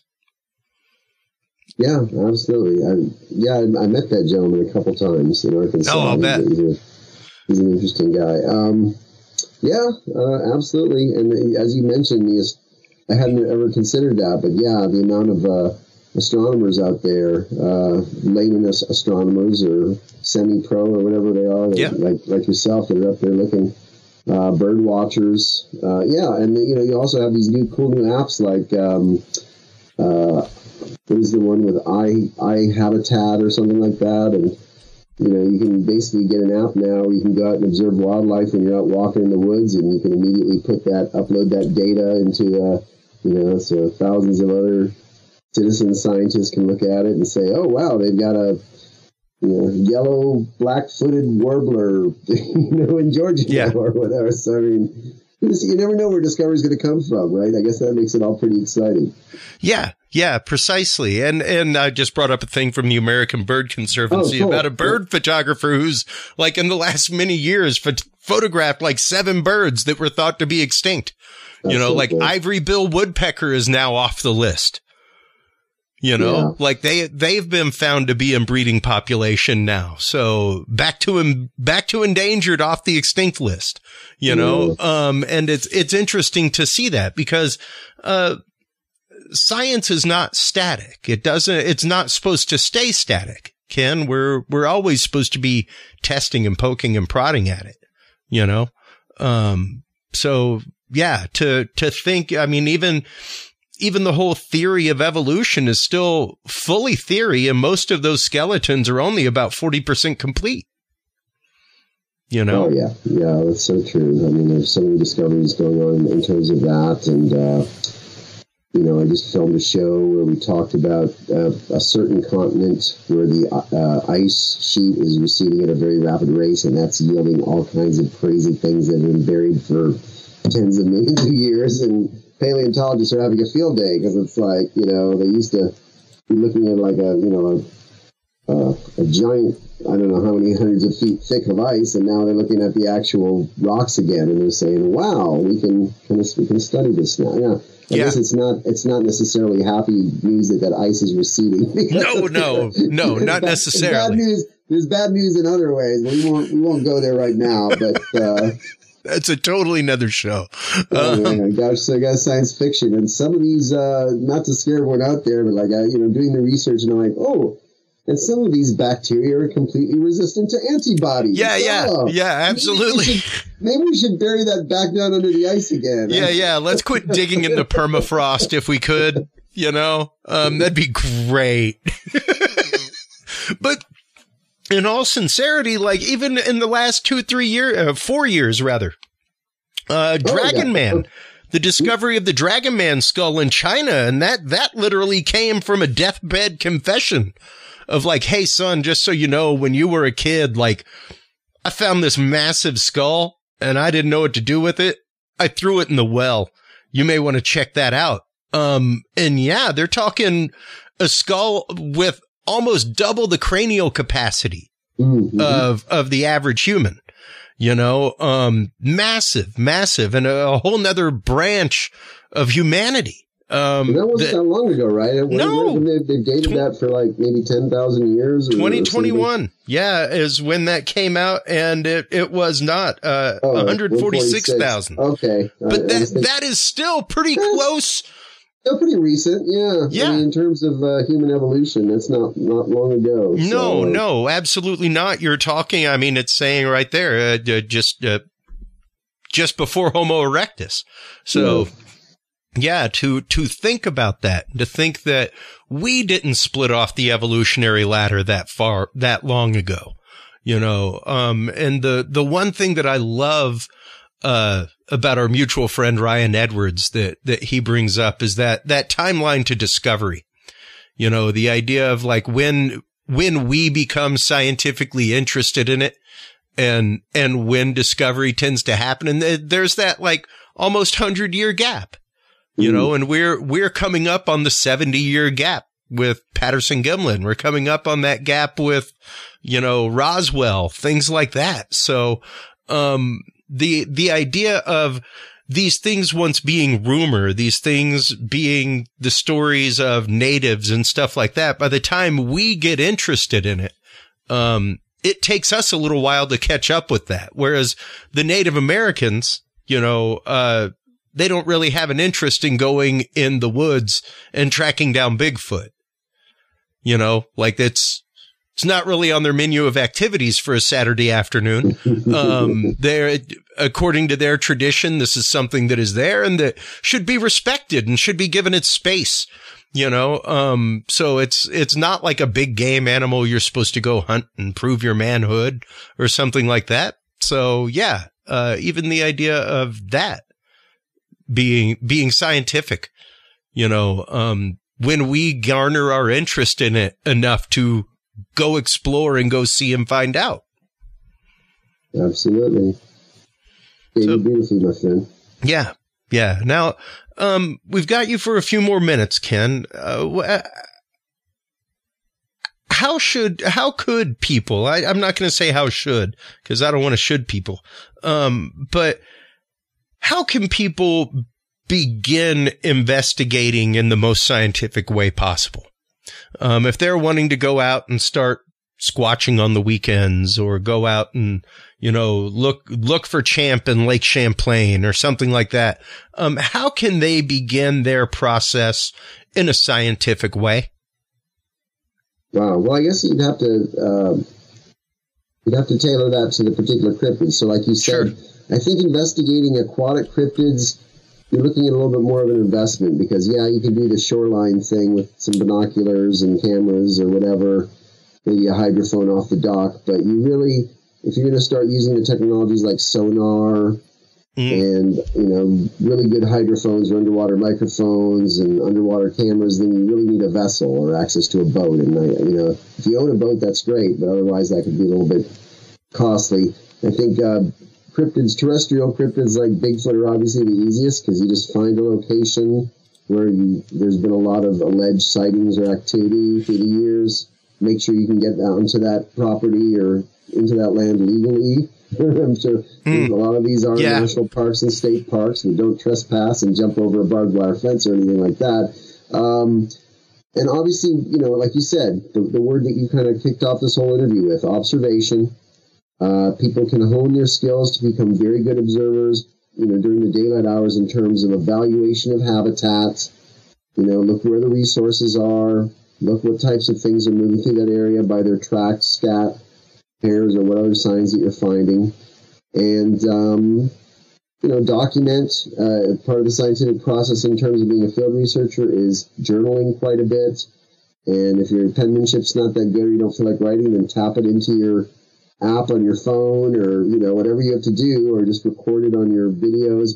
Yeah, absolutely. I, yeah, I, I met that gentleman a couple times in Arkansas. Oh, I'll bet. He's, a, he's an interesting guy. Um, yeah, uh, absolutely. And as you mentioned, is, I hadn't ever considered that, but yeah, the amount of uh, astronomers out there, uh, layman astronomers or semi-pro or whatever they are, yeah. like like yourself, that are up there looking. Uh, bird watchers, uh, yeah, and you know you also have these new cool new apps like um, uh, what is the one with i iHabitat or something like that, and you know you can basically get an app now where you can go out and observe wildlife when you're out walking in the woods, and you can immediately put that upload that data into uh, you know so thousands of other citizen scientists can look at it and say, oh wow, they've got a You know, yellow black-footed warbler, you know, in Georgia yeah. or whatever. So, I mean, you never know where discovery is going to come from, right? I guess that makes it all pretty exciting. Yeah, yeah, precisely. And and I just brought up a thing from the American Bird Conservancy oh, cool. about a bird yeah. photographer who's, like, in the last many years, ph- photographed, like, seven birds that were thought to be extinct. That's you know, so like, cool. Ivory-bill woodpecker is now off the list. You know, yeah. like they, they've been found to be in breeding population now. So back to him, back to endangered off the extinct list, you know, yeah. um, and it's, it's interesting to see that because, uh, science is not static. It doesn't, it's not supposed to stay static. Ken, we're, we're always supposed to be testing and poking and prodding at it, you know? Um, so yeah, to, to think, I mean, even, Even the whole theory of evolution is still fully theory, and most of those skeletons are only about forty percent complete. You know? Oh, yeah. Yeah, that's so true. I mean, there's so many discoveries going on in terms of that. And, uh, you know, I just filmed a show where we talked about uh, a certain continent where the uh, ice sheet is receding at a very rapid rate, and that's yielding all kinds of crazy things that have been buried for tens of millions of years. And paleontologists are having a field day because it's like, you know, they used to be looking at like a, you know, a, a, a giant, I don't know how many hundreds of feet thick of ice, and now they're looking at the actual rocks again, and they're saying, wow, we can kind of, we can study this now. Yeah. I yeah. guess it's not, it's not necessarily happy news that that ice is receding. No, no, no, not bad, necessarily. Bad news. There's bad news in other ways. We won't, we won't go there right now, but, uh, that's a totally another show. Oh, um, man, gosh, so I got science fiction, and some of these, uh, not to scare everyone out there, but like, I, you know, doing the research, and I'm like, oh, and some of these bacteria are completely resistant to antibodies. Yeah, yeah, oh, yeah, absolutely. Maybe we, should, maybe we should bury that back down under the ice again. Yeah, yeah. Let's quit digging in the permafrost if we could. You know, um, that'd be great. But in all sincerity, like even in the last two, three years, uh, four years rather, uh, Dragon oh, yeah. Man, the discovery of the Dragon Man skull in China. And that, that literally came from a deathbed confession of like, hey, son, just so you know, when you were a kid, like, I found this massive skull and I didn't know what to do with it. I threw it in the well. You may want to check that out. Um, and yeah, they're talking a skull with almost double the cranial capacity mm-hmm. of, of the average human. You know, um, massive, massive, and a, a whole nother branch of humanity. Um, that wasn't the, that long ago, right? When, no. When they, they dated tw- that for like maybe ten thousand years? twenty twenty-one. Yeah, is when that came out, and it, it was not, uh, oh, one hundred forty-six thousand. Okay. But I, that, I think, that is still pretty close. Still pretty recent, yeah. Yeah. I mean, in terms of uh, human evolution, that's not, not long ago. No, so. no, absolutely not. You're talking, I mean, it's saying right there, uh, just, uh, just before Homo erectus. So, yeah. yeah, to, to think about that, to think that we didn't split off the evolutionary ladder that far, that long ago, you know, um, and the, the one thing that I love, uh, about our mutual friend Ryan Edwards that, that he brings up is that, that timeline to discovery. You know, the idea of like when, when we become scientifically interested in it and, and when discovery tends to happen. And there's that like almost hundred year gap, you mm-hmm. know, and we're, we're coming up on the seventy year gap with Patterson Gimlin. We're coming up on that gap with, you know, Roswell, things like that. So, um, The, the idea of these things once being rumor, these things being the stories of natives and stuff like that, by the time we get interested in it, um, it takes us a little while to catch up with that. Whereas the Native Americans, you know, uh, they don't really have an interest in going in the woods and tracking down Bigfoot. You know, like it's, It's not really on their menu of activities for a Saturday afternoon. Um, they're, according to their tradition, this is something that is there and that should be respected and should be given its space, you know? Um, so it's, it's not like a big game animal you're supposed to go hunt and prove your manhood or something like that. So yeah, uh, even the idea of that being, being scientific, you know, um, when we garner our interest in it enough to go explore and go see and find out. Absolutely. So, beautifully, my friend. Yeah. Yeah. Now, um, we've got you for a few more minutes, Ken. Uh, how should, how could people, I, I'm not going to say how should, because I don't want to should people. Um, but how can people begin investigating in the most scientific way possible? Um, if they're wanting to go out and start squatching on the weekends or go out and, you know, look, look for Champ in Lake Champlain or something like that, um, how can they begin their process in a scientific way? Wow. Well, I guess you'd have to, um, you'd have to tailor that to the particular cryptid. So like you said, sure. I think investigating aquatic cryptids, you're looking at a little bit more of an investment because, yeah, you can do the shoreline thing with some binoculars and cameras or whatever, maybe a hydrophone off the dock. But you really, if you're going to start using the technologies like sonar mm. and, you know, really good hydrophones or underwater microphones and underwater cameras, then you really need a vessel or access to a boat. And, you know, if you own a boat, that's great, but otherwise that could be a little bit costly. I think uh, cryptids, terrestrial cryptids like Bigfoot are obviously the easiest because you just find a location where you, there's been a lot of alleged sightings or activity through the years. Make sure you can get down to that property or into that land legally. I'm sure mm. a lot of these are yeah. national parks and state parks and don't trespass and jump over a barbed wire fence or anything like that. Um, and obviously, you know, like you said, the, the word that you kind of kicked off this whole interview with, observation. Uh, people can hone their skills to become very good observers, you know, during the daylight hours in terms of evaluation of habitats. You know, look where the resources are, look what types of things are moving through that area by their tracks, scat, pairs, or what other signs that you're finding. And, um, you know, document. Uh, part of the scientific process in terms of being a field researcher is journaling quite a bit. And if your penmanship's not that good or you don't feel like writing, then tap it into your app on your phone or, you know, whatever you have to do, or just record it on your videos. But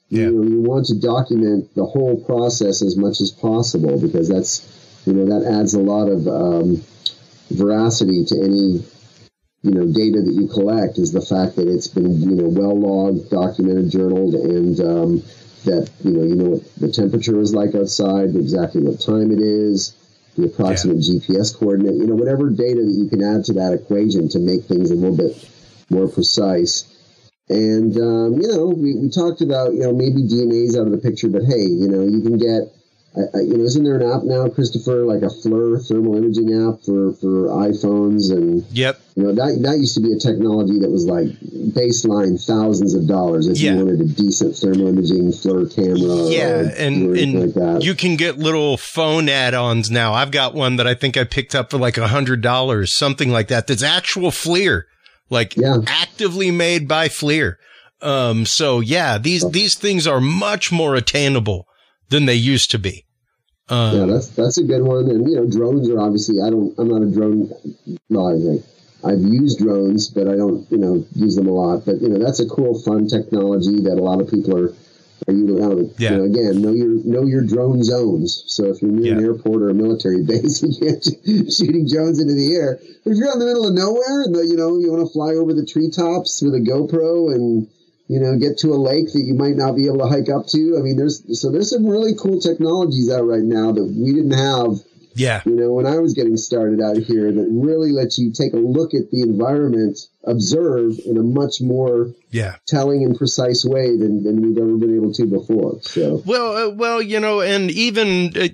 You, Yeah. know, you want to document the whole process as much as possible, because that's, you know, that adds a lot of um, veracity to any, you know, data that you collect, is the fact that it's been, you know, well logged, documented, journaled, and um, that, you know, you know what the temperature is like outside, exactly what time it is, the approximate yeah. G P S coordinate, you know, whatever data that you can add to that equation to make things a little bit more precise. And, um, you know, we, we talked about, you know, maybe D N A's out of the picture, but hey, you know, you can get, uh, you know, isn't there an app now, Christopher, like a FLIR thermal imaging app for, for iPhones? And, yep. you know, that, that used to be a technology that was like baseline thousands of dollars if yeah. you wanted a decent thermal imaging FLIR camera. Yeah. Or, and, or and like that. You can get little phone add-ons now. I've got one that I think I picked up for like a hundred dollars, something like that. That's actual FLIR. Like yeah. actively made by FLIR. Um, so yeah, these, these things are much more attainable than they used to be. Um, yeah, that's, that's a good one. And, you know, drones are obviously, I don't, I'm not a drone, no, I, I've used drones, but I don't, you know, use them a lot. But, you know, that's a cool, fun technology that a lot of people are, are utilizing. Yeah. You know, again, know your, know your drone zones. So if you're near yeah. an airport or a military base, you can't shooting drones into the air. But if you're out in the middle of nowhere and, the, you know, you want to fly over the treetops with a GoPro and, you know, get to a lake that you might not be able to hike up to. I mean, there's, so there's some really cool technologies out right now that we didn't have, yeah. you know, when I was getting started out here, that really lets you take a look at the environment, observe in a much more yeah. telling and precise way than, than we've ever been able to before. So, well, uh, well, you know, and even, uh,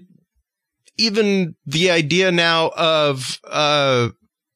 even the idea now of, uh,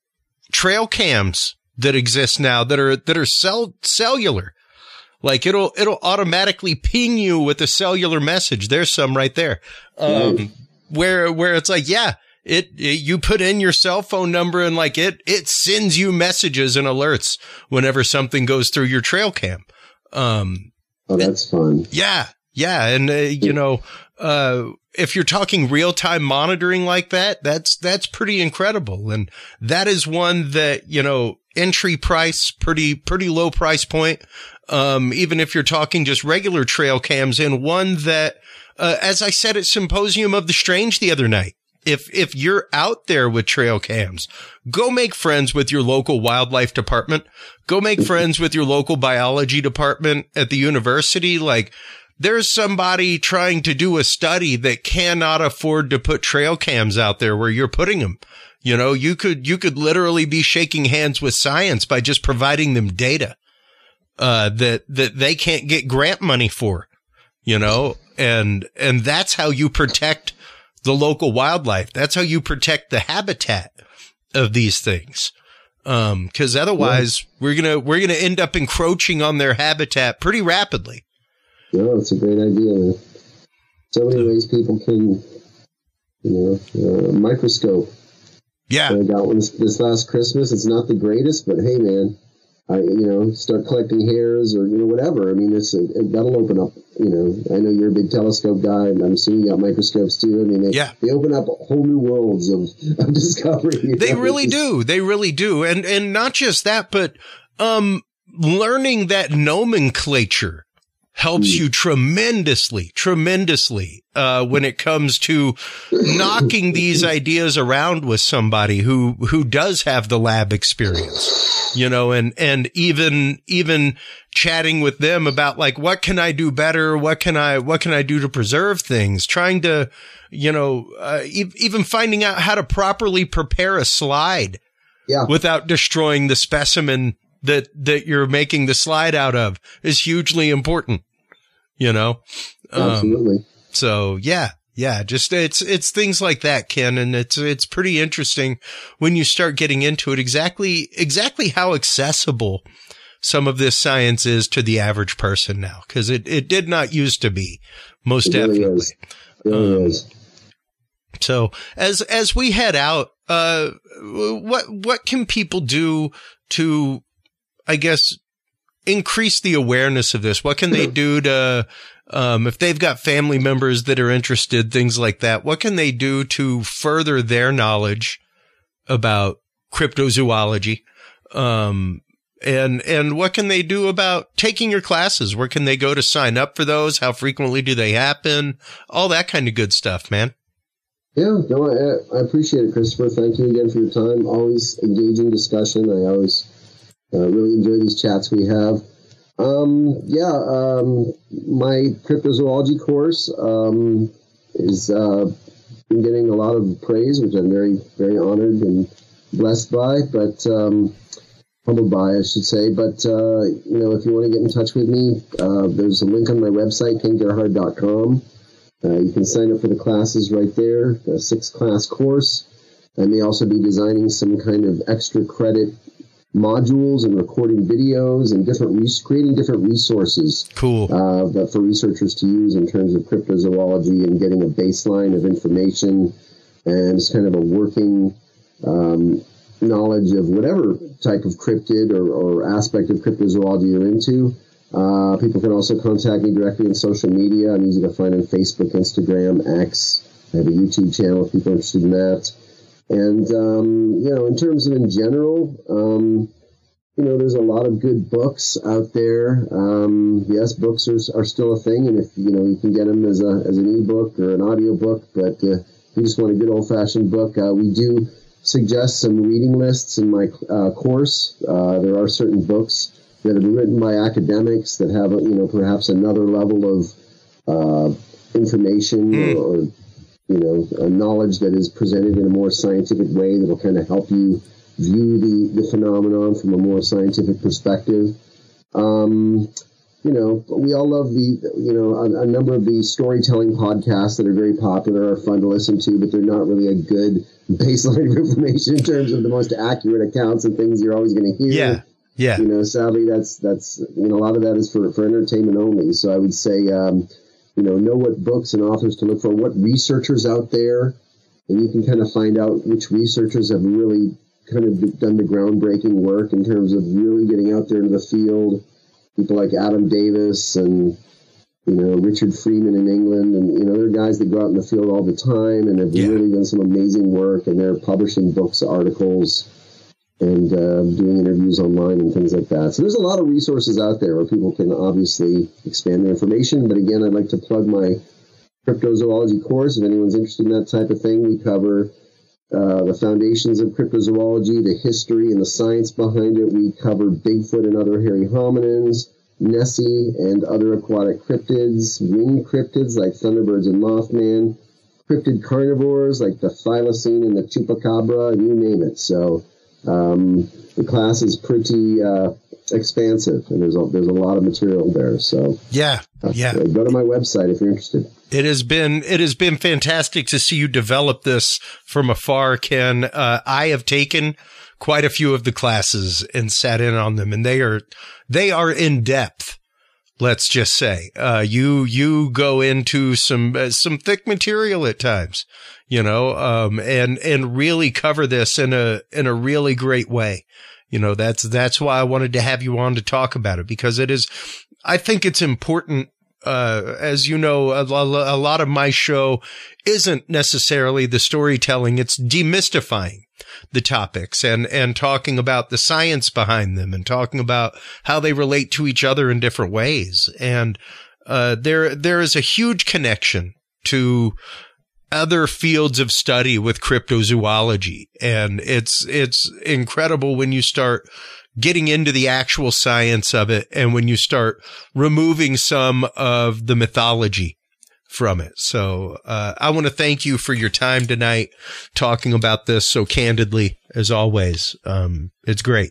trail cams that exist now that are, that are cell, cellular. Like it'll, it'll automatically ping you with a cellular message. There's some right there. Um, right. where, where it's like, yeah, it, it, you put in your cell phone number and like it, it sends you messages and alerts whenever something goes through your trail cam. Um, oh, that's fun. Yeah. Yeah. And, uh, you know, uh, if you're talking real time monitoring like that, that's, that's pretty incredible. And that is one that, you know, entry price, pretty, pretty low price point. Um, even if you're talking just regular trail cams, and one that, uh, as I said at Symposium of the Strange the other night, if, if you're out there with trail cams, go make friends with your local wildlife department. Go make friends with your local biology department at the university. Like, there's somebody trying to do a study that cannot afford to put trail cams out there where you're putting them. You know, you could, you could literally be shaking hands with science by just providing them data, uh, that, that they can't get grant money for, you know, and, and that's how you protect the local wildlife. That's how you protect the habitat of these things. Um, cause otherwise yeah. we're gonna, we're gonna end up encroaching on their habitat pretty rapidly. No, it's a great idea. So many ways people can, you know, uh, microscope. Yeah. I got one this, this last Christmas. It's not the greatest, but hey, man, I, you know, start collecting hairs or, you know, whatever. I mean, it's a, it, that'll open up, you know, I know you're a big telescope guy, and I'm assuming you got microscopes too. I mean, they, yeah. they open up whole new worlds of, of discovery. They know? really do. They really do. And, and not just that, but, um, learning that nomenclature helps mm. you tremendously, tremendously, uh, when it comes to knocking these ideas around with somebody who, who does have the lab experience, you know, and, and even, even chatting with them about like, what can I do better? What can I, what can I do to preserve things? Trying to, you know, uh, e- even finding out how to properly prepare a slide yeah. without destroying the specimen that, that you're making the slide out of is hugely important, you know? Absolutely. Um, so yeah, yeah, just it's, it's things like that, Ken. And it's, it's pretty interesting when you start getting into it, exactly, exactly how accessible some of this science is to the average person now. Cause it, it did not used to be, most it really definitely. Is. It really um, is. So as, as we head out, uh, what, what can people do to, I guess, increase the awareness of this? What can they do to, um, if they've got family members that are interested, things like that, what can they do to further their knowledge about cryptozoology? Um, And, and what can they do about taking your classes? Where can they go to sign up for those? How frequently do they happen? All that kind of good stuff, man. Yeah, no, I, I appreciate it, Christopher. Thank you again for your time. Always engaging discussion. I always uh, really enjoy these chats we have. Um, yeah, um, my cryptozoology course um, is uh, been getting a lot of praise, which I'm very, very honored and blessed by, but um, humbled by, I should say. But, uh, you know, if you want to get in touch with me, uh, there's a link on my website, ken gerhard dot com. Uh, you can sign up for the classes right there, a six-class course. I may also be designing some kind of extra credit modules and recording videos and different res- creating different resources. Cool. Uh, that for researchers to use in terms of cryptozoology and getting a baseline of information and just kind of a working um, knowledge of whatever type of cryptid or, or aspect of cryptozoology you're into. Uh, people can also contact me directly on social media. I'm easy to find on Facebook, Instagram, X. I have a YouTube channel if people are interested in that. And, um, you know, in terms of in general, um, you know, there's a lot of good books out there. Um, yes, books are, are still a thing. And if, you know, you can get them as a, as an ebook or an audio book, but uh, if you just want a good old fashioned book, uh, we do suggest some reading lists in my uh, course. Uh, there are certain books that have been written by academics that have, you know, perhaps another level of uh, information mm. or, or, you know, a knowledge that is presented in a more scientific way that will kind of help you view the, the phenomenon from a more scientific perspective. Um, you know, we all love the, you know, a, a number of the storytelling podcasts that are very popular are fun to listen to, but they're not really a good baseline of information in terms of the most accurate accounts and things you're always going to hear. Yeah. Yeah. You know, sadly, that's, that's, you know, a lot of that is for, for entertainment only. So I would say, um, you know, know what books and authors to look for, what researchers out there, and you can kind of find out which researchers have really kind of done the groundbreaking work in terms of really getting out there into the field. People like Adam Davis and, you know, Richard Freeman in England. And, you know, they're guys that go out in the field all the time and have yeah. really done some amazing work, and they're publishing books, articles, and uh, doing interviews online and things like that. So there's a lot of resources out there where people can obviously expand their information. But again, I'd like to plug my cryptozoology course. If anyone's interested in that type of thing, we cover uh, the foundations of cryptozoology, the history and the science behind it. We cover Bigfoot and other hairy hominins, Nessie and other aquatic cryptids, winged cryptids like thunderbirds and mothman, cryptid carnivores like the thylacine and the chupacabra, and you name it. So Um, the class is pretty uh, expansive, and there's a, there's a lot of material there. So yeah, uh, yeah. Go to my website if you're interested. It has been it has been fantastic to see you develop this from afar, Ken. Uh, I have taken quite a few of the classes and sat in on them, and they are they are in depth. Let's just say, uh, you, you go into some, uh, some thick material at times, you know, um, and, and really cover this in a, in a really great way. You know, that's, that's why I wanted to have you on to talk about it, because it is, I think it's important. Uh, as you know, a, a lot of my show isn't necessarily the storytelling. It's demystifying the topics and, and talking about the science behind them and talking about how they relate to each other in different ways. And, uh, there, there is a huge connection to other fields of study with cryptozoology. And it's, it's incredible when you start getting into the actual science of it and when you start removing some of the mythology from it. So, uh, I want to thank you for your time tonight talking about this so candidly as always. Um, it's great.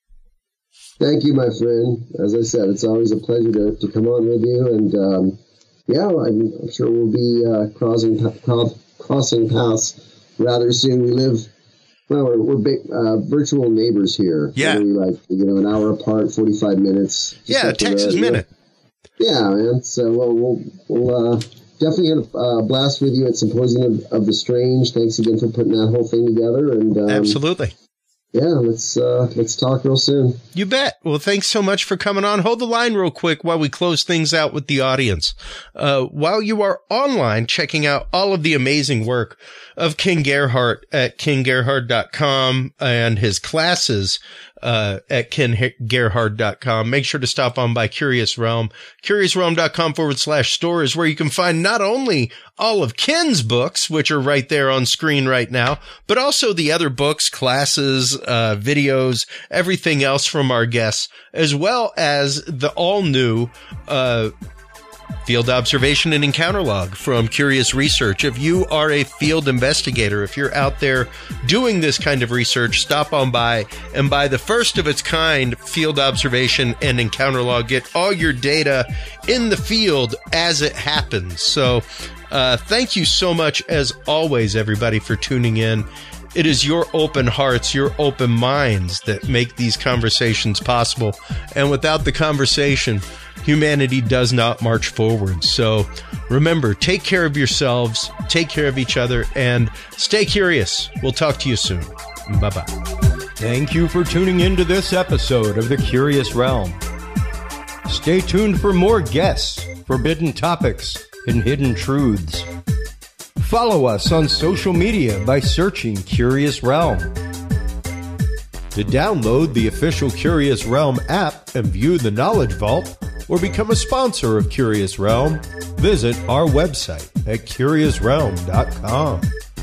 Thank you, my friend. As I said, it's always a pleasure to, to come on with you. And, um, yeah, I'm, I'm sure we'll be, uh, crossing, crossing paths rather soon. We live, well, we're, we're big, uh, virtual neighbors here. Yeah. We like, you know, an hour apart, forty-five minutes. Yeah, Texas minute. Yeah, man. So, well, we'll, we'll, uh, definitely had a uh, blast with you at Symposium of, of the Strange. Thanks again for putting that whole thing together. And um, absolutely. Yeah, let's uh, let's talk real soon. You bet. Well, thanks so much for coming on. Hold the line real quick while we close things out with the audience. Uh, while you are online checking out all of the amazing work of Ken Gerhard at ken gerhard dot com and his classes, uh, at ken gerhard dot com. Make sure to stop on by Curious Realm. curiousrealm.com forward slash store is where you can find not only all of Ken's books, which are right there on screen right now, but also the other books, classes, uh, videos, everything else from our guests, as well as the all new, uh, Field Observation and Encounter Log from Curious Research. If you are a field investigator, if you're out there doing this kind of research, stop on by and buy the first of its kind Field Observation and Encounter Log. Get all your data in the field as it happens. So uh, thank you so much, as always, everybody, for tuning in. It is your open hearts, your open minds that make these conversations possible. And without the conversation, humanity does not march forward. So remember, take care of yourselves, take care of each other, and stay curious. We'll talk to you soon. Bye-bye. Thank you for tuning into this episode of The Curious Realm. Stay tuned for more guests, forbidden topics, and hidden truths. Follow us on social media by searching Curious Realm. To download the official Curious Realm app and view the Knowledge Vault, or become a sponsor of Curious Realm, visit our website at curious realm dot com.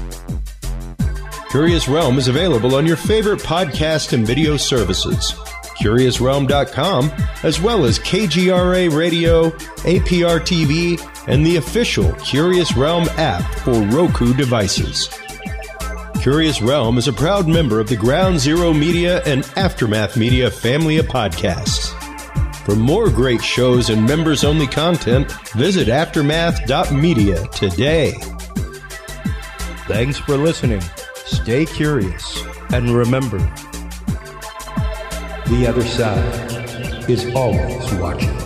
Curious Realm is available on your favorite podcast and video services, curious realm dot com, as well as K G R A Radio, A P R T V, and the official Curious Realm app for Roku devices. Curious Realm is a proud member of the Ground Zero Media and Aftermath Media family of podcasts. For more great shows and members-only content, visit aftermath dot media today. Thanks for listening. Stay curious. And remember, the other side is always watching.